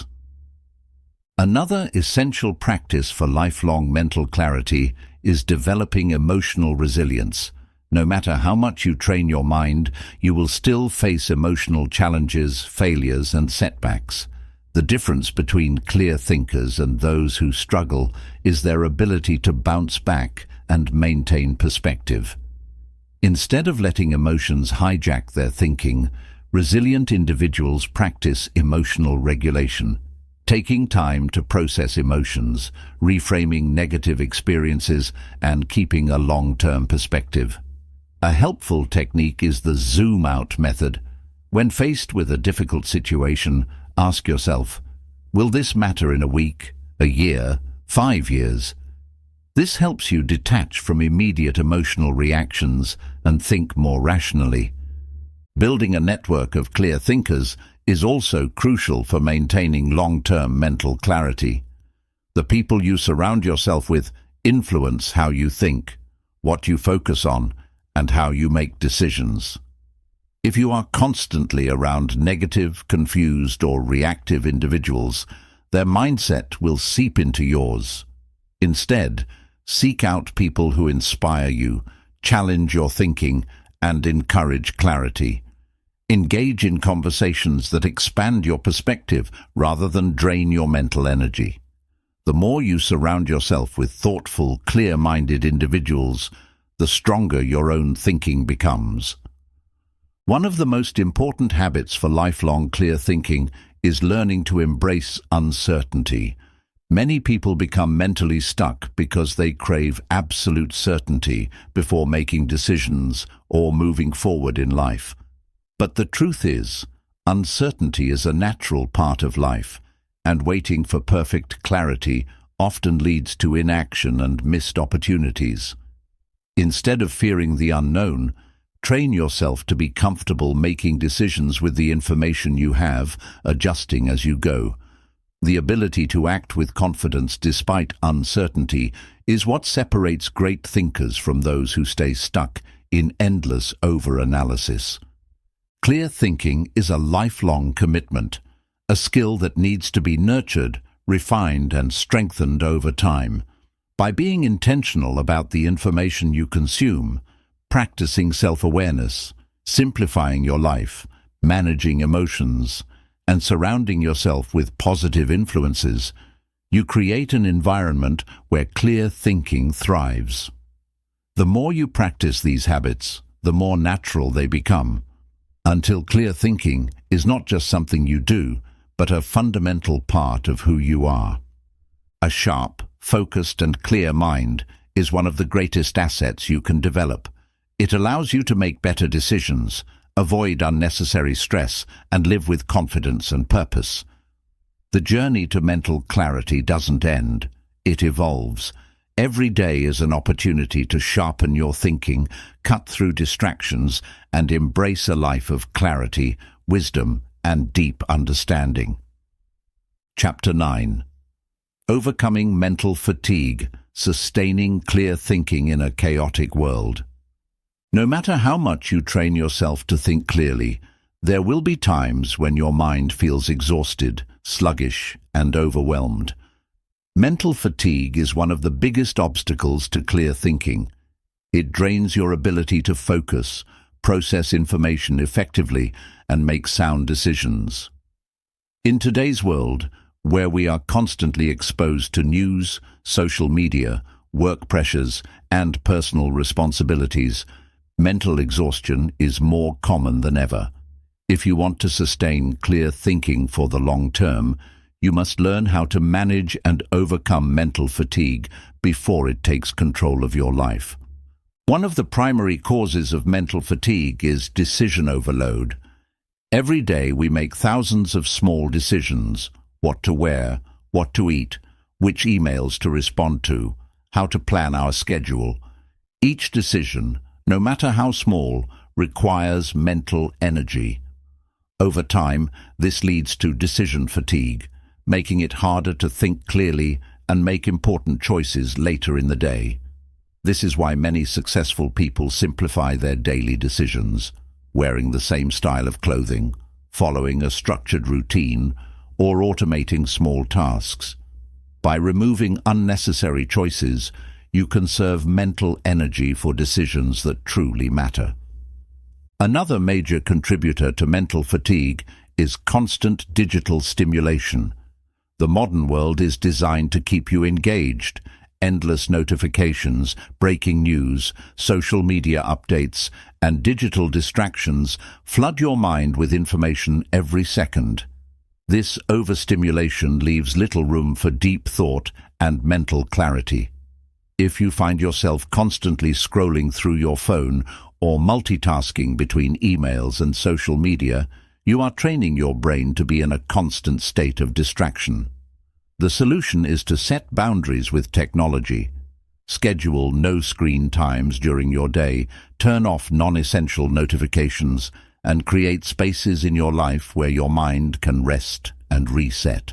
S1: Another essential practice for lifelong mental clarity is developing emotional resilience. No matter how much you train your mind, you will still face emotional challenges, failures, and setbacks. The difference between clear thinkers and those who struggle is their ability to bounce back and maintain perspective. Instead of letting emotions hijack their thinking, resilient individuals practice emotional regulation, taking time to process emotions, reframing negative experiences, and keeping a long-term perspective. A helpful technique is the zoom-out method. When faced with a difficult situation, ask yourself, will this matter in a week, a year, 5 years? This helps you detach from immediate emotional reactions and think more rationally. Building a network of clear thinkers is also crucial for maintaining long-term mental clarity. The people you surround yourself with influence how you think, what you focus on, and how you make decisions. If you are constantly around negative, confused, or reactive individuals, their mindset will seep into yours. Instead, seek out people who inspire you, challenge your thinking, and encourage clarity. Engage in conversations that expand your perspective rather than drain your mental energy. The more you surround yourself with thoughtful, clear-minded individuals, the stronger your own thinking becomes. One of the most important habits for lifelong clear thinking is learning to embrace uncertainty. Many people become mentally stuck because they crave absolute certainty before making decisions or moving forward in life. But the truth is, uncertainty is a natural part of life, and waiting for perfect clarity often leads to inaction and missed opportunities. Instead of fearing the unknown, train yourself to be comfortable making decisions with the information you have, adjusting as you go. The ability to act with confidence despite uncertainty is what separates great thinkers from those who stay stuck in endless over-analysis. Clear thinking is a lifelong commitment, a skill that needs to be nurtured, refined, and strengthened over time. By being intentional about the information you consume, practicing self-awareness, simplifying your life, managing emotions, and surrounding yourself with positive influences, you create an environment where clear thinking thrives. The more you practice these habits, the more natural they become, until clear thinking is not just something you do, but a fundamental part of who you are. A sharp, focused, and clear mind is one of the greatest assets you can develop. It allows you to make better decisions, avoid unnecessary stress, and live with confidence and purpose. The journey to mental clarity doesn't end, it evolves. Every day is an opportunity to sharpen your thinking, cut through distractions, and embrace a life of clarity, wisdom, and deep understanding. Chapter 9. Overcoming Mental Fatigue, Sustaining Clear Thinking in a Chaotic World. No matter how much you train yourself to think clearly, there will be times when your mind feels exhausted, sluggish, and overwhelmed. Mental fatigue is one of the biggest obstacles to clear thinking. It drains your ability to focus, process information effectively, and make sound decisions. In today's world, where we are constantly exposed to news, social media, work pressures, and personal responsibilities, mental exhaustion is more common than ever. If you want to sustain clear thinking for the long term, you must learn how to manage and overcome mental fatigue before it takes control of your life. One of the primary causes of mental fatigue is decision overload. Every day we make thousands of small decisions: what to wear, what to eat, which emails to respond to, how to plan our schedule. Each decision, no matter how small, requires mental energy. Over time, this leads to decision fatigue, making it harder to think clearly and make important choices later in the day. This is why many successful people simplify their daily decisions, wearing the same style of clothing, following a structured routine, or automating small tasks. By removing unnecessary choices, you conserve mental energy for decisions that truly matter. Another major contributor to mental fatigue is constant digital stimulation. The modern world is designed to keep you engaged, endless notifications, breaking news, social media updates, and digital distractions flood your mind with information every second. This overstimulation leaves little room for deep thought and mental clarity. If you find yourself constantly scrolling through your phone or multitasking between emails and social media, you are training your brain to be in a constant state of distraction. The solution is to set boundaries with technology. Schedule no-screen times during your day, turn off non-essential notifications, and create spaces in your life where your mind can rest and reset.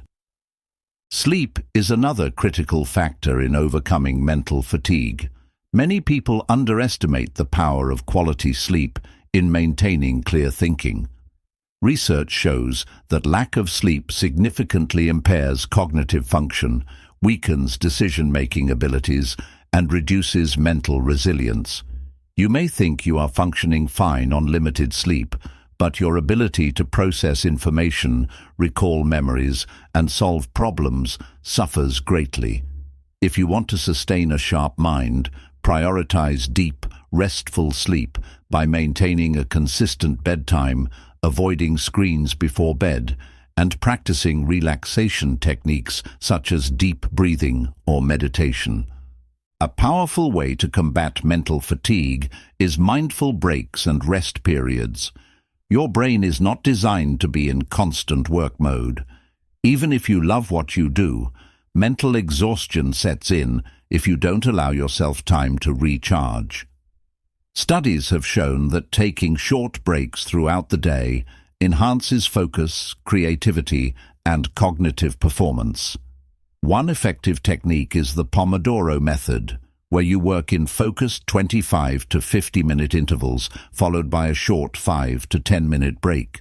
S1: Sleep is another critical factor in overcoming mental fatigue. Many people underestimate the power of quality sleep in maintaining clear thinking. Research shows that lack of sleep significantly impairs cognitive function, weakens decision-making abilities, and reduces mental resilience. You may think you are functioning fine on limited sleep, but your ability to process information, recall memories, and solve problems suffers greatly. If you want to sustain a sharp mind, prioritize deep, restful sleep by maintaining a consistent bedtime, avoiding screens before bed, and practicing relaxation techniques such as deep breathing or meditation. A powerful way to combat mental fatigue is mindful breaks and rest periods. Your brain is not designed to be in constant work mode. Even if you love what you do, mental exhaustion sets in if you don't allow yourself time to recharge. Studies have shown that taking short breaks throughout the day enhances focus, creativity, and cognitive performance. One effective technique is the Pomodoro method, where you work in focused 25 to 50-minute intervals, followed by a short 5 to 10-minute break.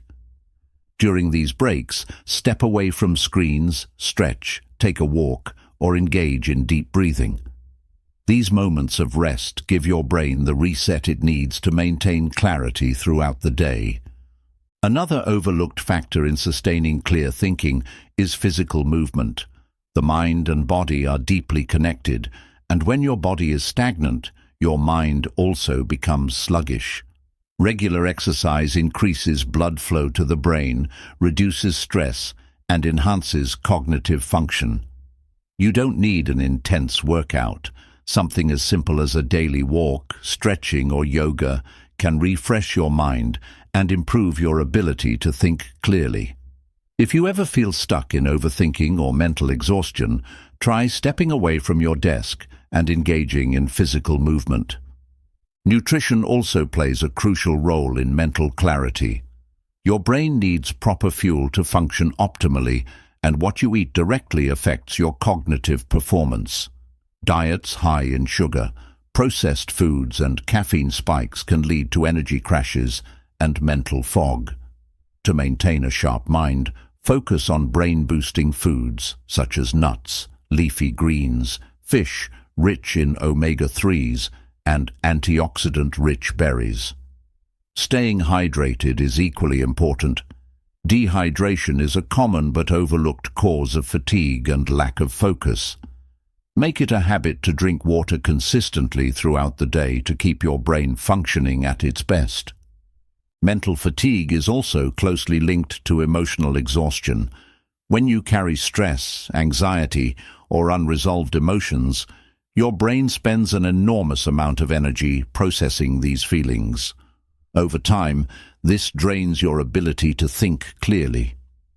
S1: During these breaks, step away from screens, stretch, take a walk, or engage in deep breathing. These moments of rest give your brain the reset it needs to maintain clarity throughout the day. Another overlooked factor in sustaining clear thinking is physical movement. The mind and body are deeply connected, and when your body is stagnant, your mind also becomes sluggish. Regular exercise increases blood flow to the brain, reduces stress, and enhances cognitive function. You don't need an intense workout. Something as simple as a daily walk, stretching, or yoga can refresh your mind and improve your ability to think clearly. If you ever feel stuck in overthinking or mental exhaustion, try stepping away from your desk and engaging in physical movement. Nutrition also plays a crucial role in mental clarity. Your brain needs proper fuel to function optimally, and what you eat directly affects your cognitive performance. Diets high in sugar, processed foods, and caffeine spikes can lead to energy crashes and mental fog. To maintain a sharp mind, focus on brain-boosting foods such as nuts, leafy greens, fish rich in omega-3s, and antioxidant-rich berries. Staying hydrated is equally important. Dehydration is a common but overlooked cause of fatigue and lack of focus. Make it a habit to drink water consistently throughout the day to keep your brain functioning at its best. Mental fatigue is also closely linked to emotional exhaustion. When you carry stress, anxiety, or unresolved emotions, your brain spends an enormous amount of energy processing these feelings. Over time, this drains your ability to think clearly.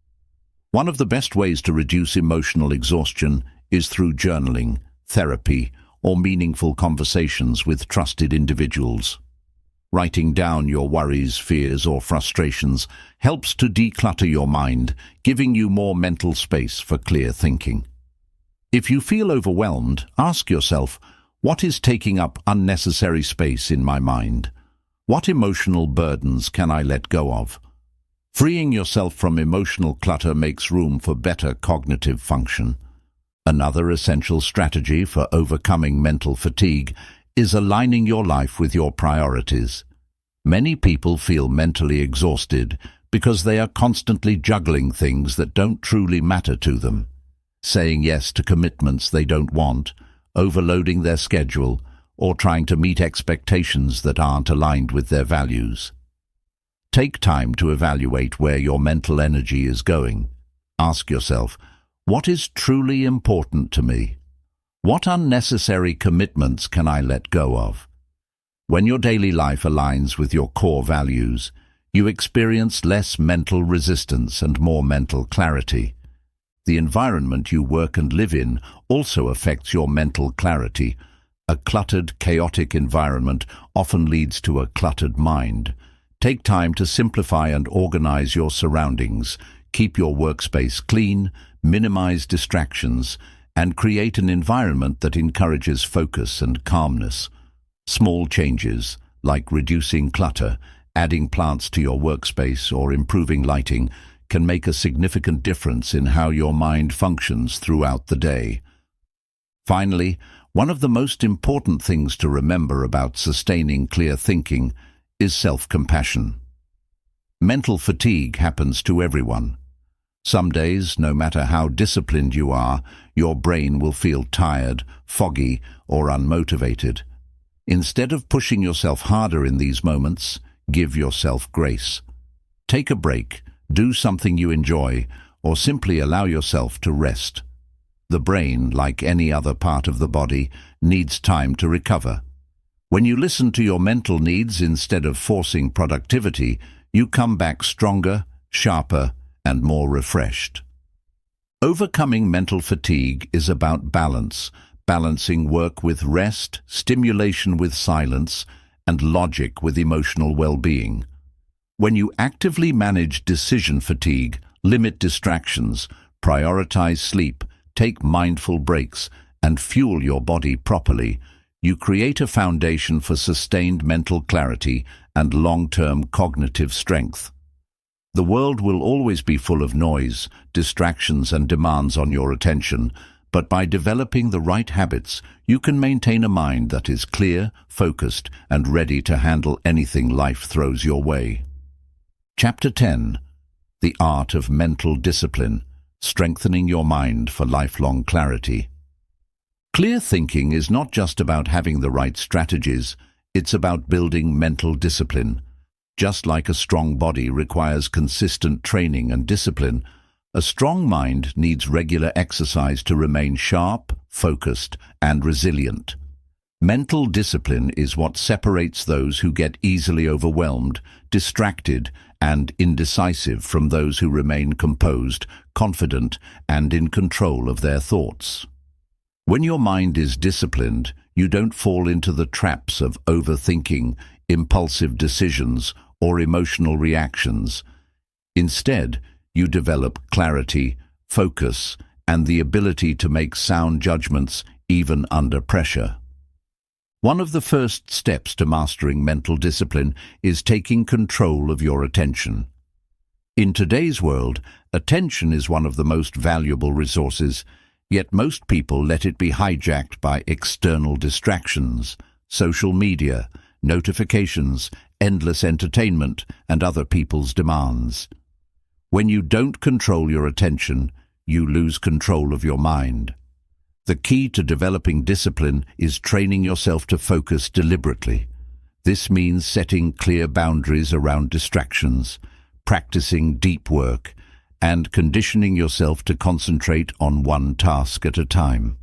S1: One of the best ways to reduce emotional exhaustion is through journaling, therapy, or meaningful conversations with trusted individuals. Writing down your worries, fears, or frustrations helps to declutter your mind, giving you more mental space for clear thinking. If you feel overwhelmed, ask yourself, what is taking up unnecessary space in my mind? What emotional burdens can I let go of? Freeing yourself from emotional clutter makes room for better cognitive function. Another essential strategy for overcoming mental fatigue is aligning your life with your priorities. Many people feel mentally exhausted because they are constantly juggling things that don't truly matter to them. Saying yes to commitments they don't want, overloading their schedule, or trying to meet expectations that aren't aligned with their values. Take time to evaluate where your mental energy is going. Ask yourself, what is truly important to me? What unnecessary commitments can I let go of? When your daily life aligns with your core values, you experience less mental resistance and more mental clarity. The environment you work and live in also affects your mental clarity. A cluttered, chaotic environment often leads to a cluttered mind. Take time to simplify and organize your surroundings. Keep your workspace clean, minimize distractions, and create an environment that encourages focus and calmness. Small changes, like reducing clutter, adding plants to your workspace, or improving lighting, can make a significant difference in how your mind functions throughout the day. Finally, one of the most important things to remember about sustaining clear thinking is self-compassion. Mental fatigue happens to everyone. Some days, no matter how disciplined you are, your brain will feel tired, foggy, or unmotivated. Instead of pushing yourself harder in these moments, give yourself grace. Take a break, do something you enjoy, or simply allow yourself to rest. The brain, like any other part of the body, needs time to recover. When you listen to your mental needs instead of forcing productivity, you come back stronger, sharper, and more refreshed. Overcoming mental fatigue is about balance, balancing work with rest, stimulation with silence, and logic with emotional well-being. When you actively manage decision fatigue, limit distractions, prioritize sleep, take mindful breaks, and fuel your body properly, you create a foundation for sustained mental clarity and long-term cognitive strength. The world will always be full of noise, distractions, and demands on your attention, but by developing the right habits, you can maintain a mind that is clear, focused, and ready to handle anything life throws your way. Chapter 10. The Art of Mental Discipline, Strengthening Your Mind for Lifelong Clarity. Clear thinking is not just about having the right strategies, it's about building mental discipline. Just like a strong body requires consistent training and discipline, a strong mind needs regular exercise to remain sharp, focused, and resilient. Mental discipline is what separates those who get easily overwhelmed, distracted, and indecisive from those who remain composed, confident, and in control of their thoughts. When your mind is disciplined, you don't fall into the traps of overthinking, impulsive decisions, or emotional reactions. Instead, you develop clarity, focus, and the ability to make sound judgments even under pressure. One of the first steps to mastering mental discipline is taking control of your attention. In today's world, attention is one of the most valuable resources, yet most people let it be hijacked by external distractions, social media, notifications, endless entertainment, and other people's demands. When you don't control your attention, you lose control of your mind. The key to developing discipline is training yourself to focus deliberately. This means setting clear boundaries around distractions, practicing deep work, and conditioning yourself to concentrate on one task at a time.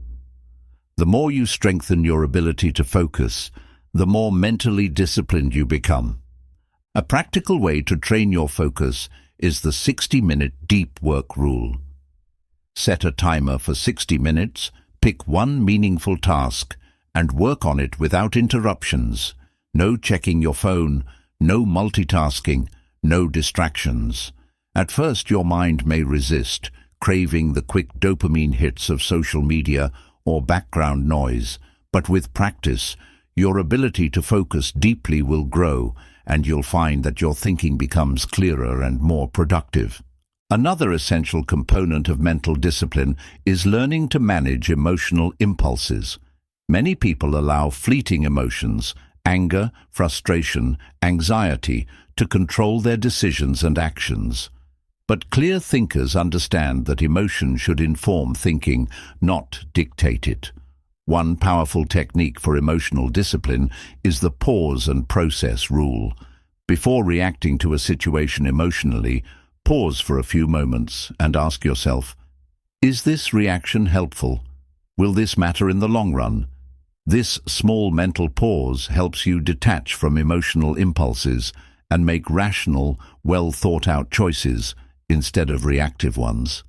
S1: The more you strengthen your ability to focus, the more mentally disciplined you become. A practical way to train your focus is the 60-minute deep work rule. Set a timer for 60 minutes, pick one meaningful task, and work on it without interruptions. No checking your phone, no multitasking, no distractions. At first, your mind may resist, craving the quick dopamine hits of social media or background noise, but with practice, your ability to focus deeply will grow, and you'll find that your thinking becomes clearer and more productive. Another essential component of mental discipline is learning to manage emotional impulses. Many people allow fleeting emotions, anger, frustration, anxiety, to control their decisions and actions. But clear thinkers understand that emotion should inform thinking, not dictate it. One powerful technique for emotional discipline is the pause and process rule. Before reacting to a situation emotionally, pause for a few moments and ask yourself, is this reaction helpful? Will this matter in the long run? This small mental pause helps you detach from emotional impulses and make rational, well-thought-out choices instead of reactive ones.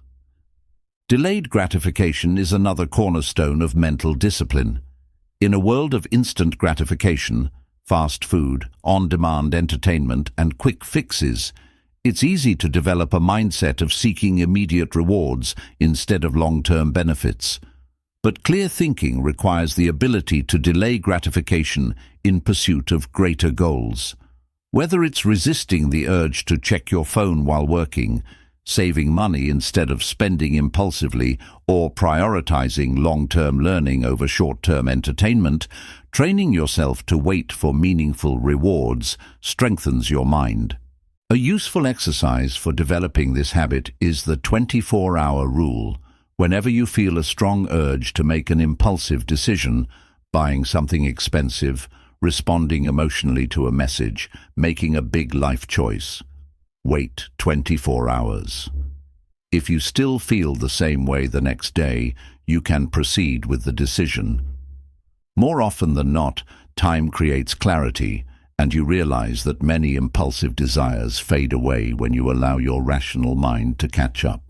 S1: Delayed gratification is another cornerstone of mental discipline. In a world of instant gratification, fast food, on-demand entertainment, and quick fixes, it's easy to develop a mindset of seeking immediate rewards instead of long-term benefits. But clear thinking requires the ability to delay gratification in pursuit of greater goals. Whether it's resisting the urge to check your phone while working, saving money instead of spending impulsively, or prioritizing long-term learning over short-term entertainment, training yourself to wait for meaningful rewards strengthens your mind. A useful exercise for developing this habit is the 24-hour rule. Whenever you feel a strong urge to make an impulsive decision, buying something expensive, responding emotionally to a message, making a big life choice, wait 24 hours. If you still feel the same way the next day, you can proceed with the decision. More often than not, time creates clarity, and you realize that many impulsive desires fade away when you allow your rational mind to catch up.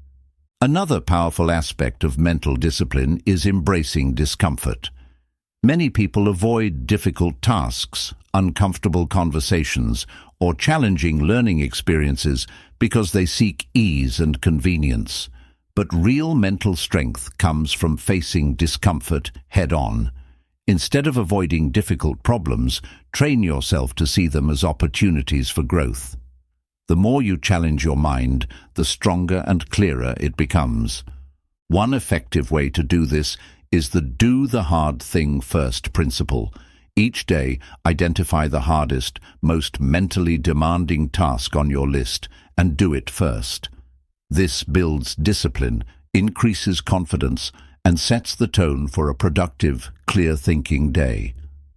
S1: Another powerful aspect of mental discipline is embracing discomfort. Many people avoid difficult tasks, uncomfortable conversations, or challenging learning experiences because they seek ease and convenience. But real mental strength comes from facing discomfort head-on. Instead of avoiding difficult problems, train yourself to see them as opportunities for growth. The more you challenge your mind, the stronger and clearer it becomes. One effective way to do this is the do the hard thing first principle. Each day, identify the hardest, most mentally demanding task on your list and do it first. This builds discipline, increases confidence, and sets the tone for a productive, clear-thinking day.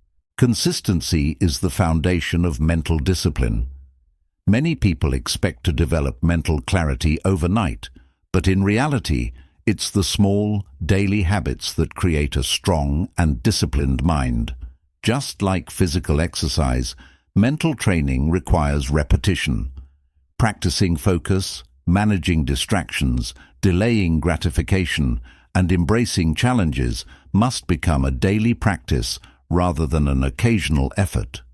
S1: Consistency is the foundation of mental discipline. Many people expect to develop mental clarity overnight, but in reality, it's the small, daily habits that create a strong and disciplined mind. Just like physical exercise, mental training requires repetition. Practicing focus, managing distractions, delaying gratification, and embracing challenges must become a daily practice rather than an occasional effort.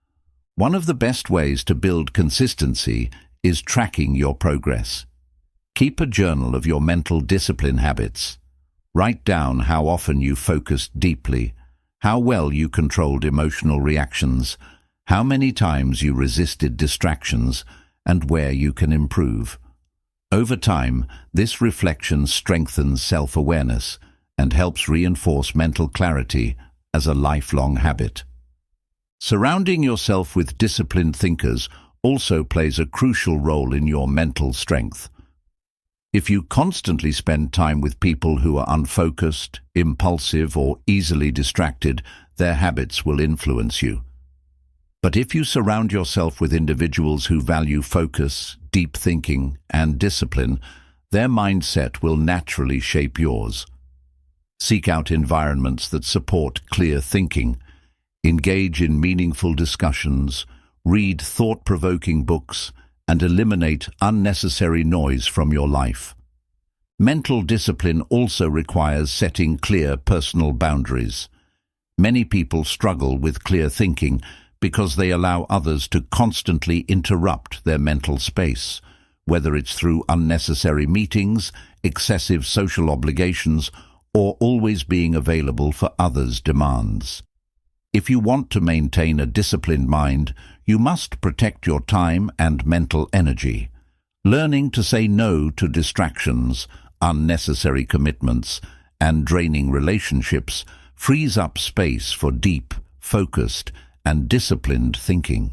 S1: One of the best ways to build consistency is tracking your progress. Keep a journal of your mental discipline habits. Write down how often you focused deeply, how well you controlled emotional reactions, how many times you resisted distractions, and where you can improve. Over time, this reflection strengthens self-awareness and helps reinforce mental clarity as a lifelong habit. Surrounding yourself with disciplined thinkers also plays a crucial role in your mental strength. If you constantly spend time with people who are unfocused, impulsive, or easily distracted, their habits will influence you. But if you surround yourself with individuals who value focus, deep thinking, and discipline, their mindset will naturally shape yours. Seek out environments that support clear thinking. Engage in meaningful discussions, read thought-provoking books, and eliminate unnecessary noise from your life. Mental discipline also requires setting clear personal boundaries. Many people struggle with clear thinking because they allow others to constantly interrupt their mental space, whether it's through unnecessary meetings, excessive social obligations, or always being available for others' demands. If you want to maintain a disciplined mind, you must protect your time and mental energy. Learning to say no to distractions, unnecessary commitments, and draining relationships frees up space for deep, focused, and disciplined thinking.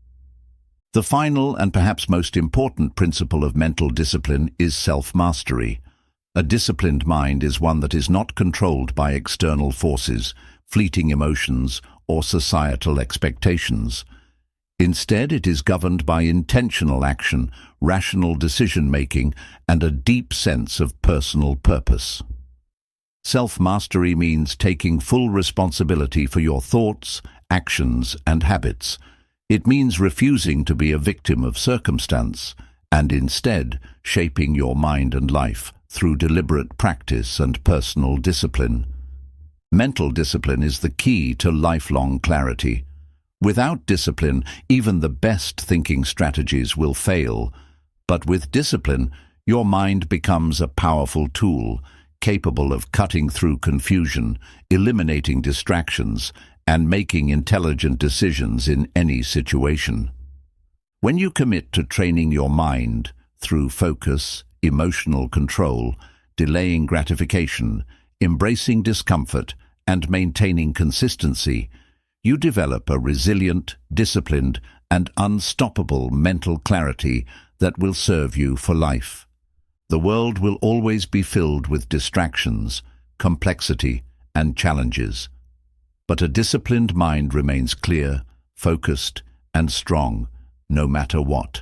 S1: The final and perhaps most important principle of mental discipline is self-mastery. A disciplined mind is one that is not controlled by external forces, fleeting emotions, or societal expectations. Instead, it is governed by intentional action, rational decision-making, and a deep sense of personal purpose. Self-mastery means taking full responsibility for your thoughts, actions, and habits. It means refusing to be a victim of circumstance, and instead shaping your mind and life through deliberate practice and personal discipline. Mental discipline is the key to lifelong clarity. Without discipline, even the best thinking strategies will fail. But with discipline, your mind becomes a powerful tool, capable of cutting through confusion, eliminating distractions, and making intelligent decisions in any situation. When you commit to training your mind through focus, emotional control, delaying gratification, embracing discomfort, and maintaining consistency, you develop a resilient, disciplined, and unstoppable mental clarity that will serve you for life. The world will always be filled with distractions, complexity, and challenges. But a disciplined mind remains clear, focused, and strong, no matter what.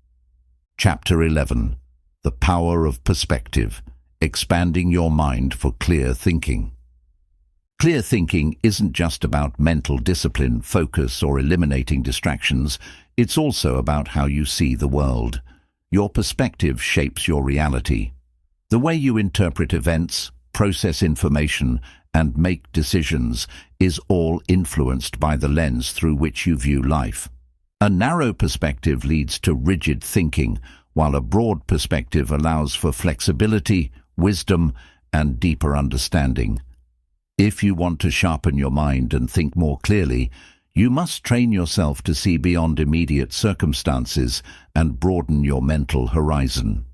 S1: Chapter 11. The Power of Perspective, Expanding Your Mind for Clear Thinking. Clear thinking isn't just about mental discipline, focus, or eliminating distractions. It's also about how you see the world. Your perspective shapes your reality. The way you interpret events, process information, and make decisions is all influenced by the lens through which you view life. A narrow perspective leads to rigid thinking, while a broad perspective allows for flexibility, wisdom, and deeper understanding. If you want to sharpen your mind and think more clearly, you must train yourself to see beyond immediate circumstances and broaden your mental horizon.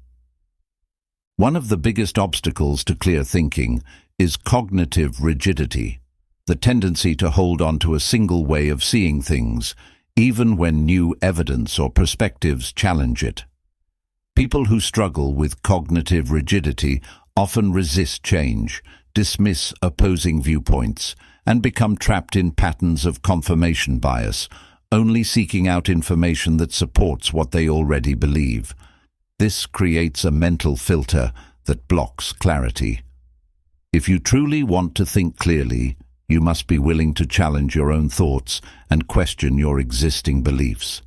S1: One of the biggest obstacles to clear thinking is cognitive rigidity, the tendency to hold on to a single way of seeing things, even when new evidence or perspectives challenge it. People who struggle with cognitive rigidity often resist change, dismiss opposing viewpoints, and become trapped in patterns of confirmation bias, only seeking out information that supports what they already believe. This creates a mental filter that blocks clarity. If you truly want to think clearly, you must be willing to challenge your own thoughts and question your existing beliefs.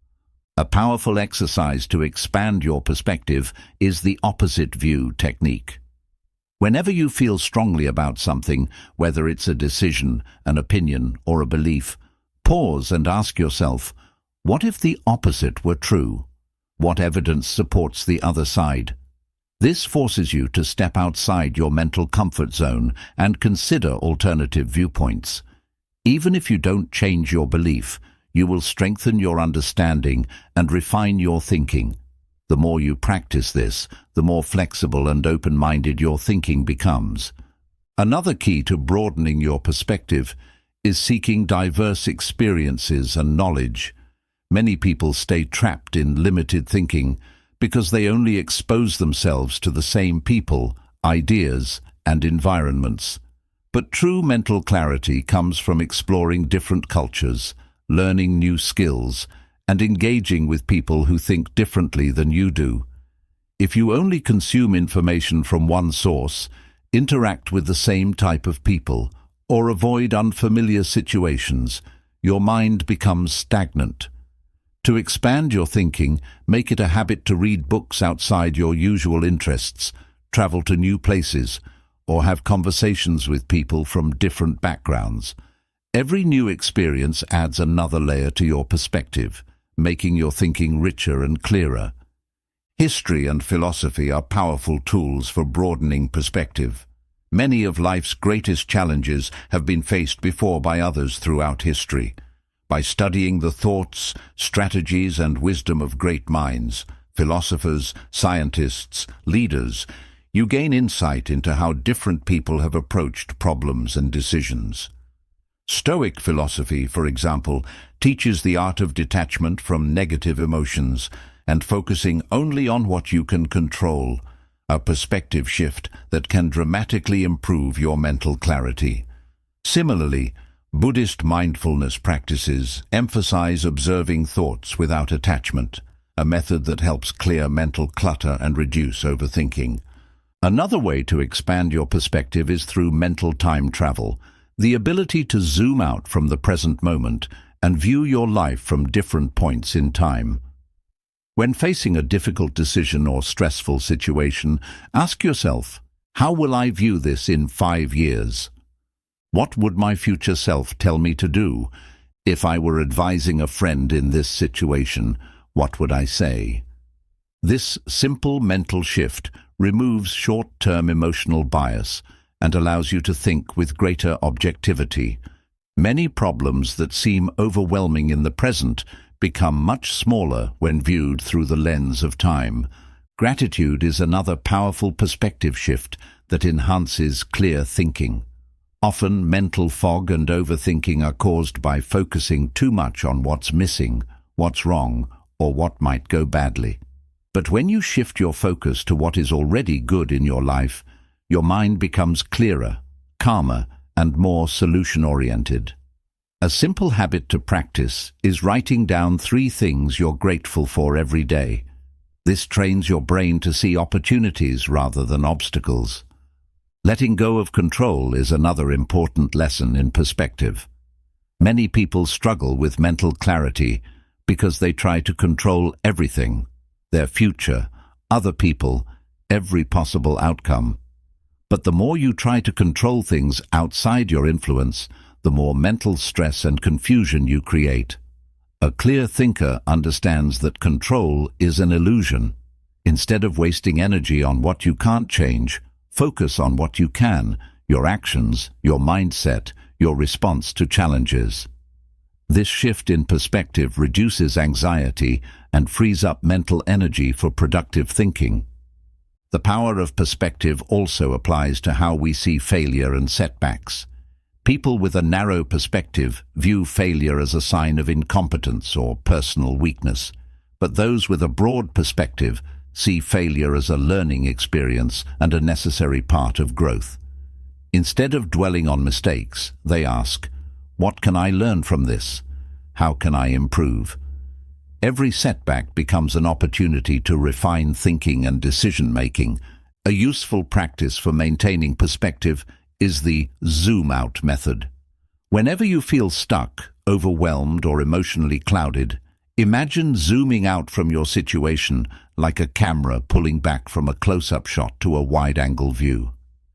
S1: A powerful exercise to expand your perspective is the opposite view technique. Whenever you feel strongly about something, whether it's a decision, an opinion, or a belief, pause and ask yourself, what if the opposite were true? What evidence supports the other side? This forces you to step outside your mental comfort zone and consider alternative viewpoints. Even if you don't change your belief, you will strengthen your understanding and refine your thinking. The more you practice this, the more flexible and open-minded your thinking becomes. Another key to broadening your perspective is seeking diverse experiences and knowledge. Many people stay trapped in limited thinking because they only expose themselves to the same people, ideas, and environments. But true mental clarity comes from exploring different cultures, learning new skills, and engaging with people who think differently than you do. If you only consume information from one source, interact with the same type of people, or avoid unfamiliar situations, your mind becomes stagnant. To expand your thinking, make it a habit to read books outside your usual interests, travel to new places, or have conversations with people from different backgrounds. Every new experience adds another layer to your perspective, making your thinking richer and clearer. History and philosophy are powerful tools for broadening perspective. Many of life's greatest challenges have been faced before by others throughout history. By studying the thoughts, strategies, and wisdom of great minds, philosophers, scientists, leaders, you gain insight into how different people have approached problems and decisions. Stoic philosophy, for example, teaches the art of detachment from negative emotions and focusing only on what you can control. a perspective shift that can dramatically improve your mental clarity. Similarly, Buddhist mindfulness practices emphasize observing thoughts without attachment, a method that helps clear mental clutter and reduce overthinking. Another way to expand your perspective is through mental time travel, the ability to zoom out from the present moment and view your life from different points in time. When facing a difficult decision or stressful situation, ask yourself, how will I view this in 5 years? What would my future self tell me to do? If I were advising a friend in this situation, what would I say? This simple mental shift removes short-term emotional bias and allows you to think with greater objectivity. Many problems that seem overwhelming in the present become much smaller when viewed through the lens of time. Gratitude is another powerful perspective shift that enhances clear thinking. Often, mental fog and overthinking are caused by focusing too much on what's missing, what's wrong, or what might go badly. But when you shift your focus to what is already good in your life, your mind becomes clearer, calmer, and more solution-oriented. A simple habit to practice is writing down 3 things you're grateful for every day. This trains your brain to see opportunities rather than obstacles. Letting go of control is another important lesson in perspective. Many people struggle with mental clarity because they try to control everything: their future, other people, every possible outcome. But the more you try to control things outside your influence, the more mental stress and confusion you create. A clear thinker understands that control is an illusion. Instead of wasting energy on what you can't change, focus on what you can: your actions, your mindset, your response to challenges. This shift in perspective reduces anxiety and frees up mental energy for productive thinking. The power of perspective also applies to how we see failure and setbacks. People with a narrow perspective view failure as a sign of incompetence or personal weakness, but those with a broad perspective see failure as a learning experience and a necessary part of growth. Instead of dwelling on mistakes, they ask, what can I learn from this? How can I improve? Every setback becomes an opportunity to refine thinking and decision-making. A useful practice for maintaining perspective is the zoom-out method. Whenever you feel stuck, overwhelmed, or emotionally clouded, imagine zooming out from your situation like a camera pulling back from a close-up shot to a wide-angle view.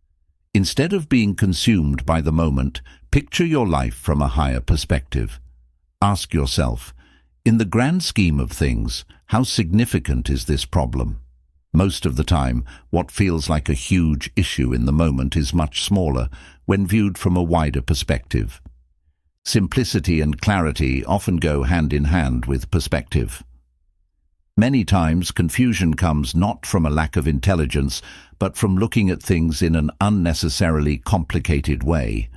S1: Instead of being consumed by the moment, picture your life from a higher perspective. Ask yourself, in the grand scheme of things, how significant is this problem? Most of the time, what feels like a huge issue in the moment is much smaller when viewed from a wider perspective. Simplicity and clarity often go hand in hand with perspective. Many times, confusion comes not from a lack of intelligence, but from looking at things in an unnecessarily complicated way.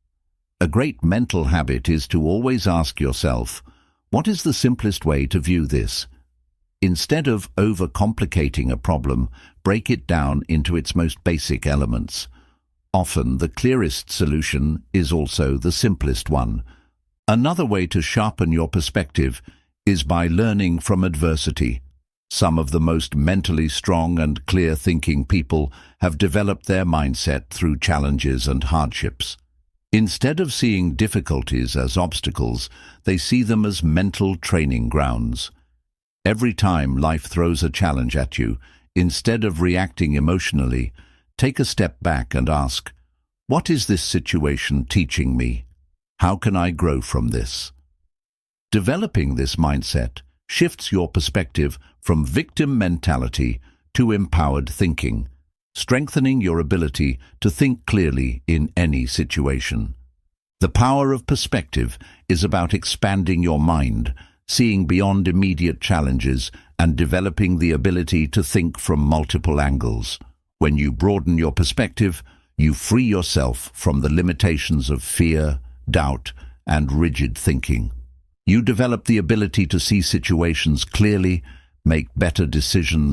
S1: A great mental habit is to always ask yourself, what is the simplest way to view this? Instead of overcomplicating a problem, break it down into its most basic elements. Often, the clearest solution is also the simplest one. Another way to sharpen your perspective is by learning from adversity. Some of the most mentally strong and clear-thinking people have developed their mindset through challenges and hardships. Instead of seeing difficulties as obstacles, they see them as mental training grounds. Every time life throws a challenge at you, instead of reacting emotionally, take a step back and ask, what is this situation teaching me? How can I grow from this? Developing this mindset shifts your perspective from victim mentality to empowered thinking, strengthening your ability to think clearly in any situation. The power of perspective is about expanding your mind, seeing beyond immediate challenges, and developing the ability to think from multiple angles. When you broaden your perspective, you free yourself from the limitations of fear, doubt, and rigid thinking. You develop the ability to see situations clearly, make better decisions,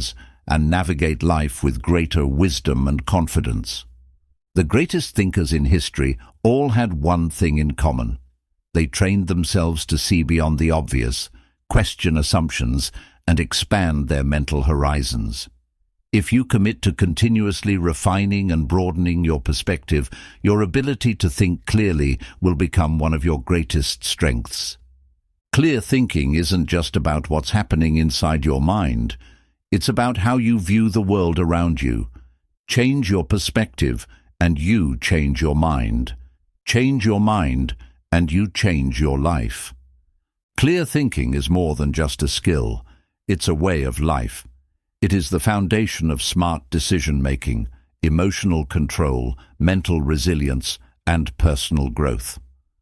S1: and navigate life with greater wisdom and confidence. The greatest thinkers in history all had one thing in common. They trained themselves to see beyond the obvious, question assumptions, and expand their mental horizons. If you commit to continuously refining and broadening your perspective, your ability to think clearly will become one of your greatest strengths. Clear thinking isn't just about what's happening inside your mind. It's about how you view the world around you. Change your perspective, and you change your mind. Change your mind, and you change your life. Clear thinking is more than just a skill. It's a way of life. It is the foundation of smart decision-making, emotional control, mental resilience, and personal growth.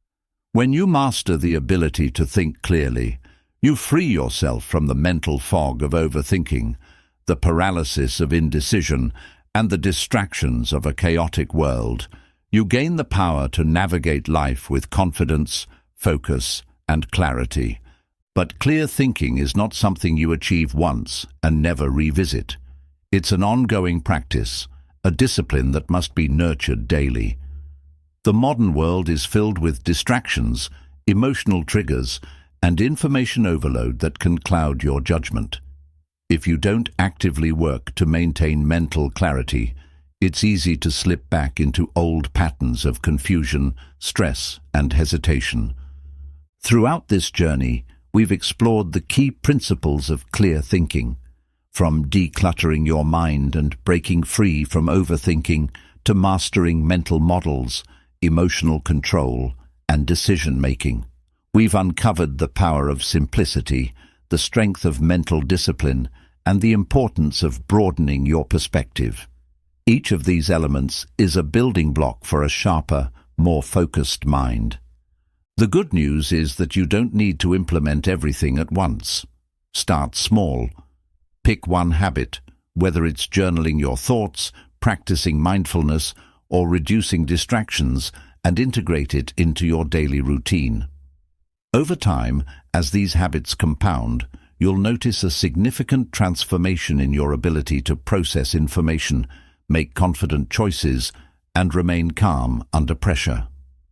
S1: When you master the ability to think clearly, you free yourself from the mental fog of overthinking, the paralysis of indecision, and the distractions of a chaotic world. You gain the power to navigate life with confidence, focus, and clarity. But clear thinking is not something you achieve once and never revisit. It's an ongoing practice, a discipline that must be nurtured daily. The modern world is filled with distractions, emotional triggers, and information overload that can cloud your judgment. If you don't actively work to maintain mental clarity, it's easy to slip back into old patterns of confusion, stress, and hesitation. Throughout this journey, we've explored the key principles of clear thinking, from decluttering your mind and breaking free from overthinking to mastering mental models, emotional control, and decision-making. We've uncovered the power of simplicity, the strength of mental discipline, and the importance of broadening your perspective. Each of these elements is a building block for a sharper, more focused mind. The good news is that you don't need to implement everything at once. Start small. Pick one habit, whether it's journaling your thoughts, practicing mindfulness, or reducing distractions, and integrate it into your daily routine. Over time, as these habits compound, you'll notice a significant transformation in your ability to process information, make confident choices, and remain calm under pressure.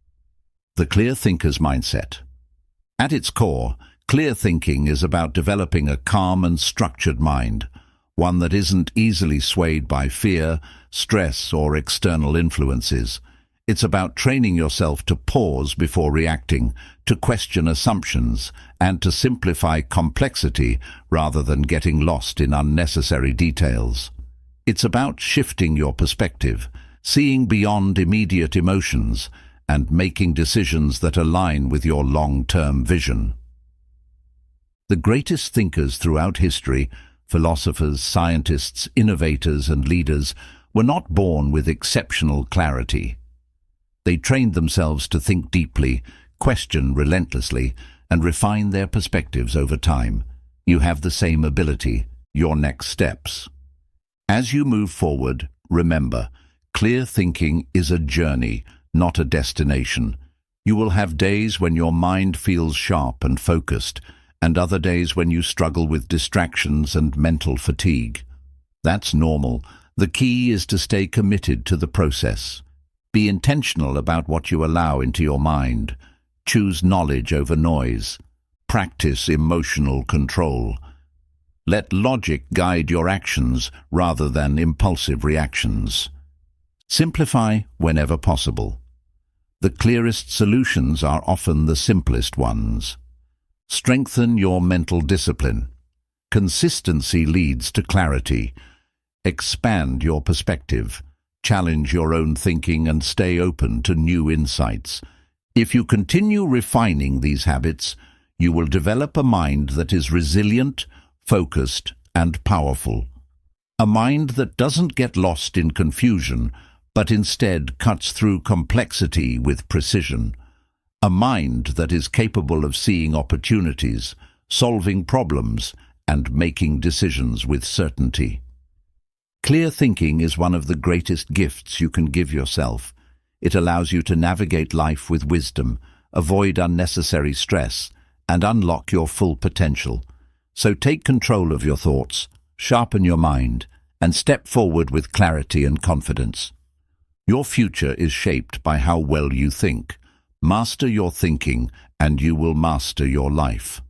S1: The Clear Thinker's Mindset. At its core, clear thinking is about developing a calm and structured mind, one that isn't easily swayed by fear, stress, or external influences. It's about training yourself to pause before reacting, to question assumptions, and to simplify complexity rather than getting lost in unnecessary details. It's about shifting your perspective, seeing beyond immediate emotions, and making decisions that align with your long-term vision. The greatest thinkers throughout history, philosophers, scientists, innovators, and leaders, were not born with exceptional clarity. They trained themselves to think deeply, question relentlessly, and refine their perspectives over time. You have the same ability. Your next steps. As you move forward, remember, clear thinking is a journey, not a destination. You will have days when your mind feels sharp and focused, and other days when you struggle with distractions and mental fatigue. That's normal. The key is to stay committed to the process. Be intentional about what you allow into your mind. Choose knowledge over noise. Practice emotional control. Let logic guide your actions rather than impulsive reactions. Simplify whenever possible. The clearest solutions are often the simplest ones. Strengthen your mental discipline. Consistency leads to clarity. Expand your perspective. Challenge your own thinking and stay open to new insights. If you continue refining these habits, you will develop a mind that is resilient, focused, and powerful. A mind that doesn't get lost in confusion, but instead cuts through complexity with precision. A mind that is capable of seeing opportunities, solving problems, and making decisions with certainty. Clear thinking is one of the greatest gifts you can give yourself. It allows you to navigate life with wisdom, avoid unnecessary stress, and unlock your full potential. So take control of your thoughts, sharpen your mind, and step forward with clarity and confidence. Your future is shaped by how well you think. Master your thinking, and you will master your life.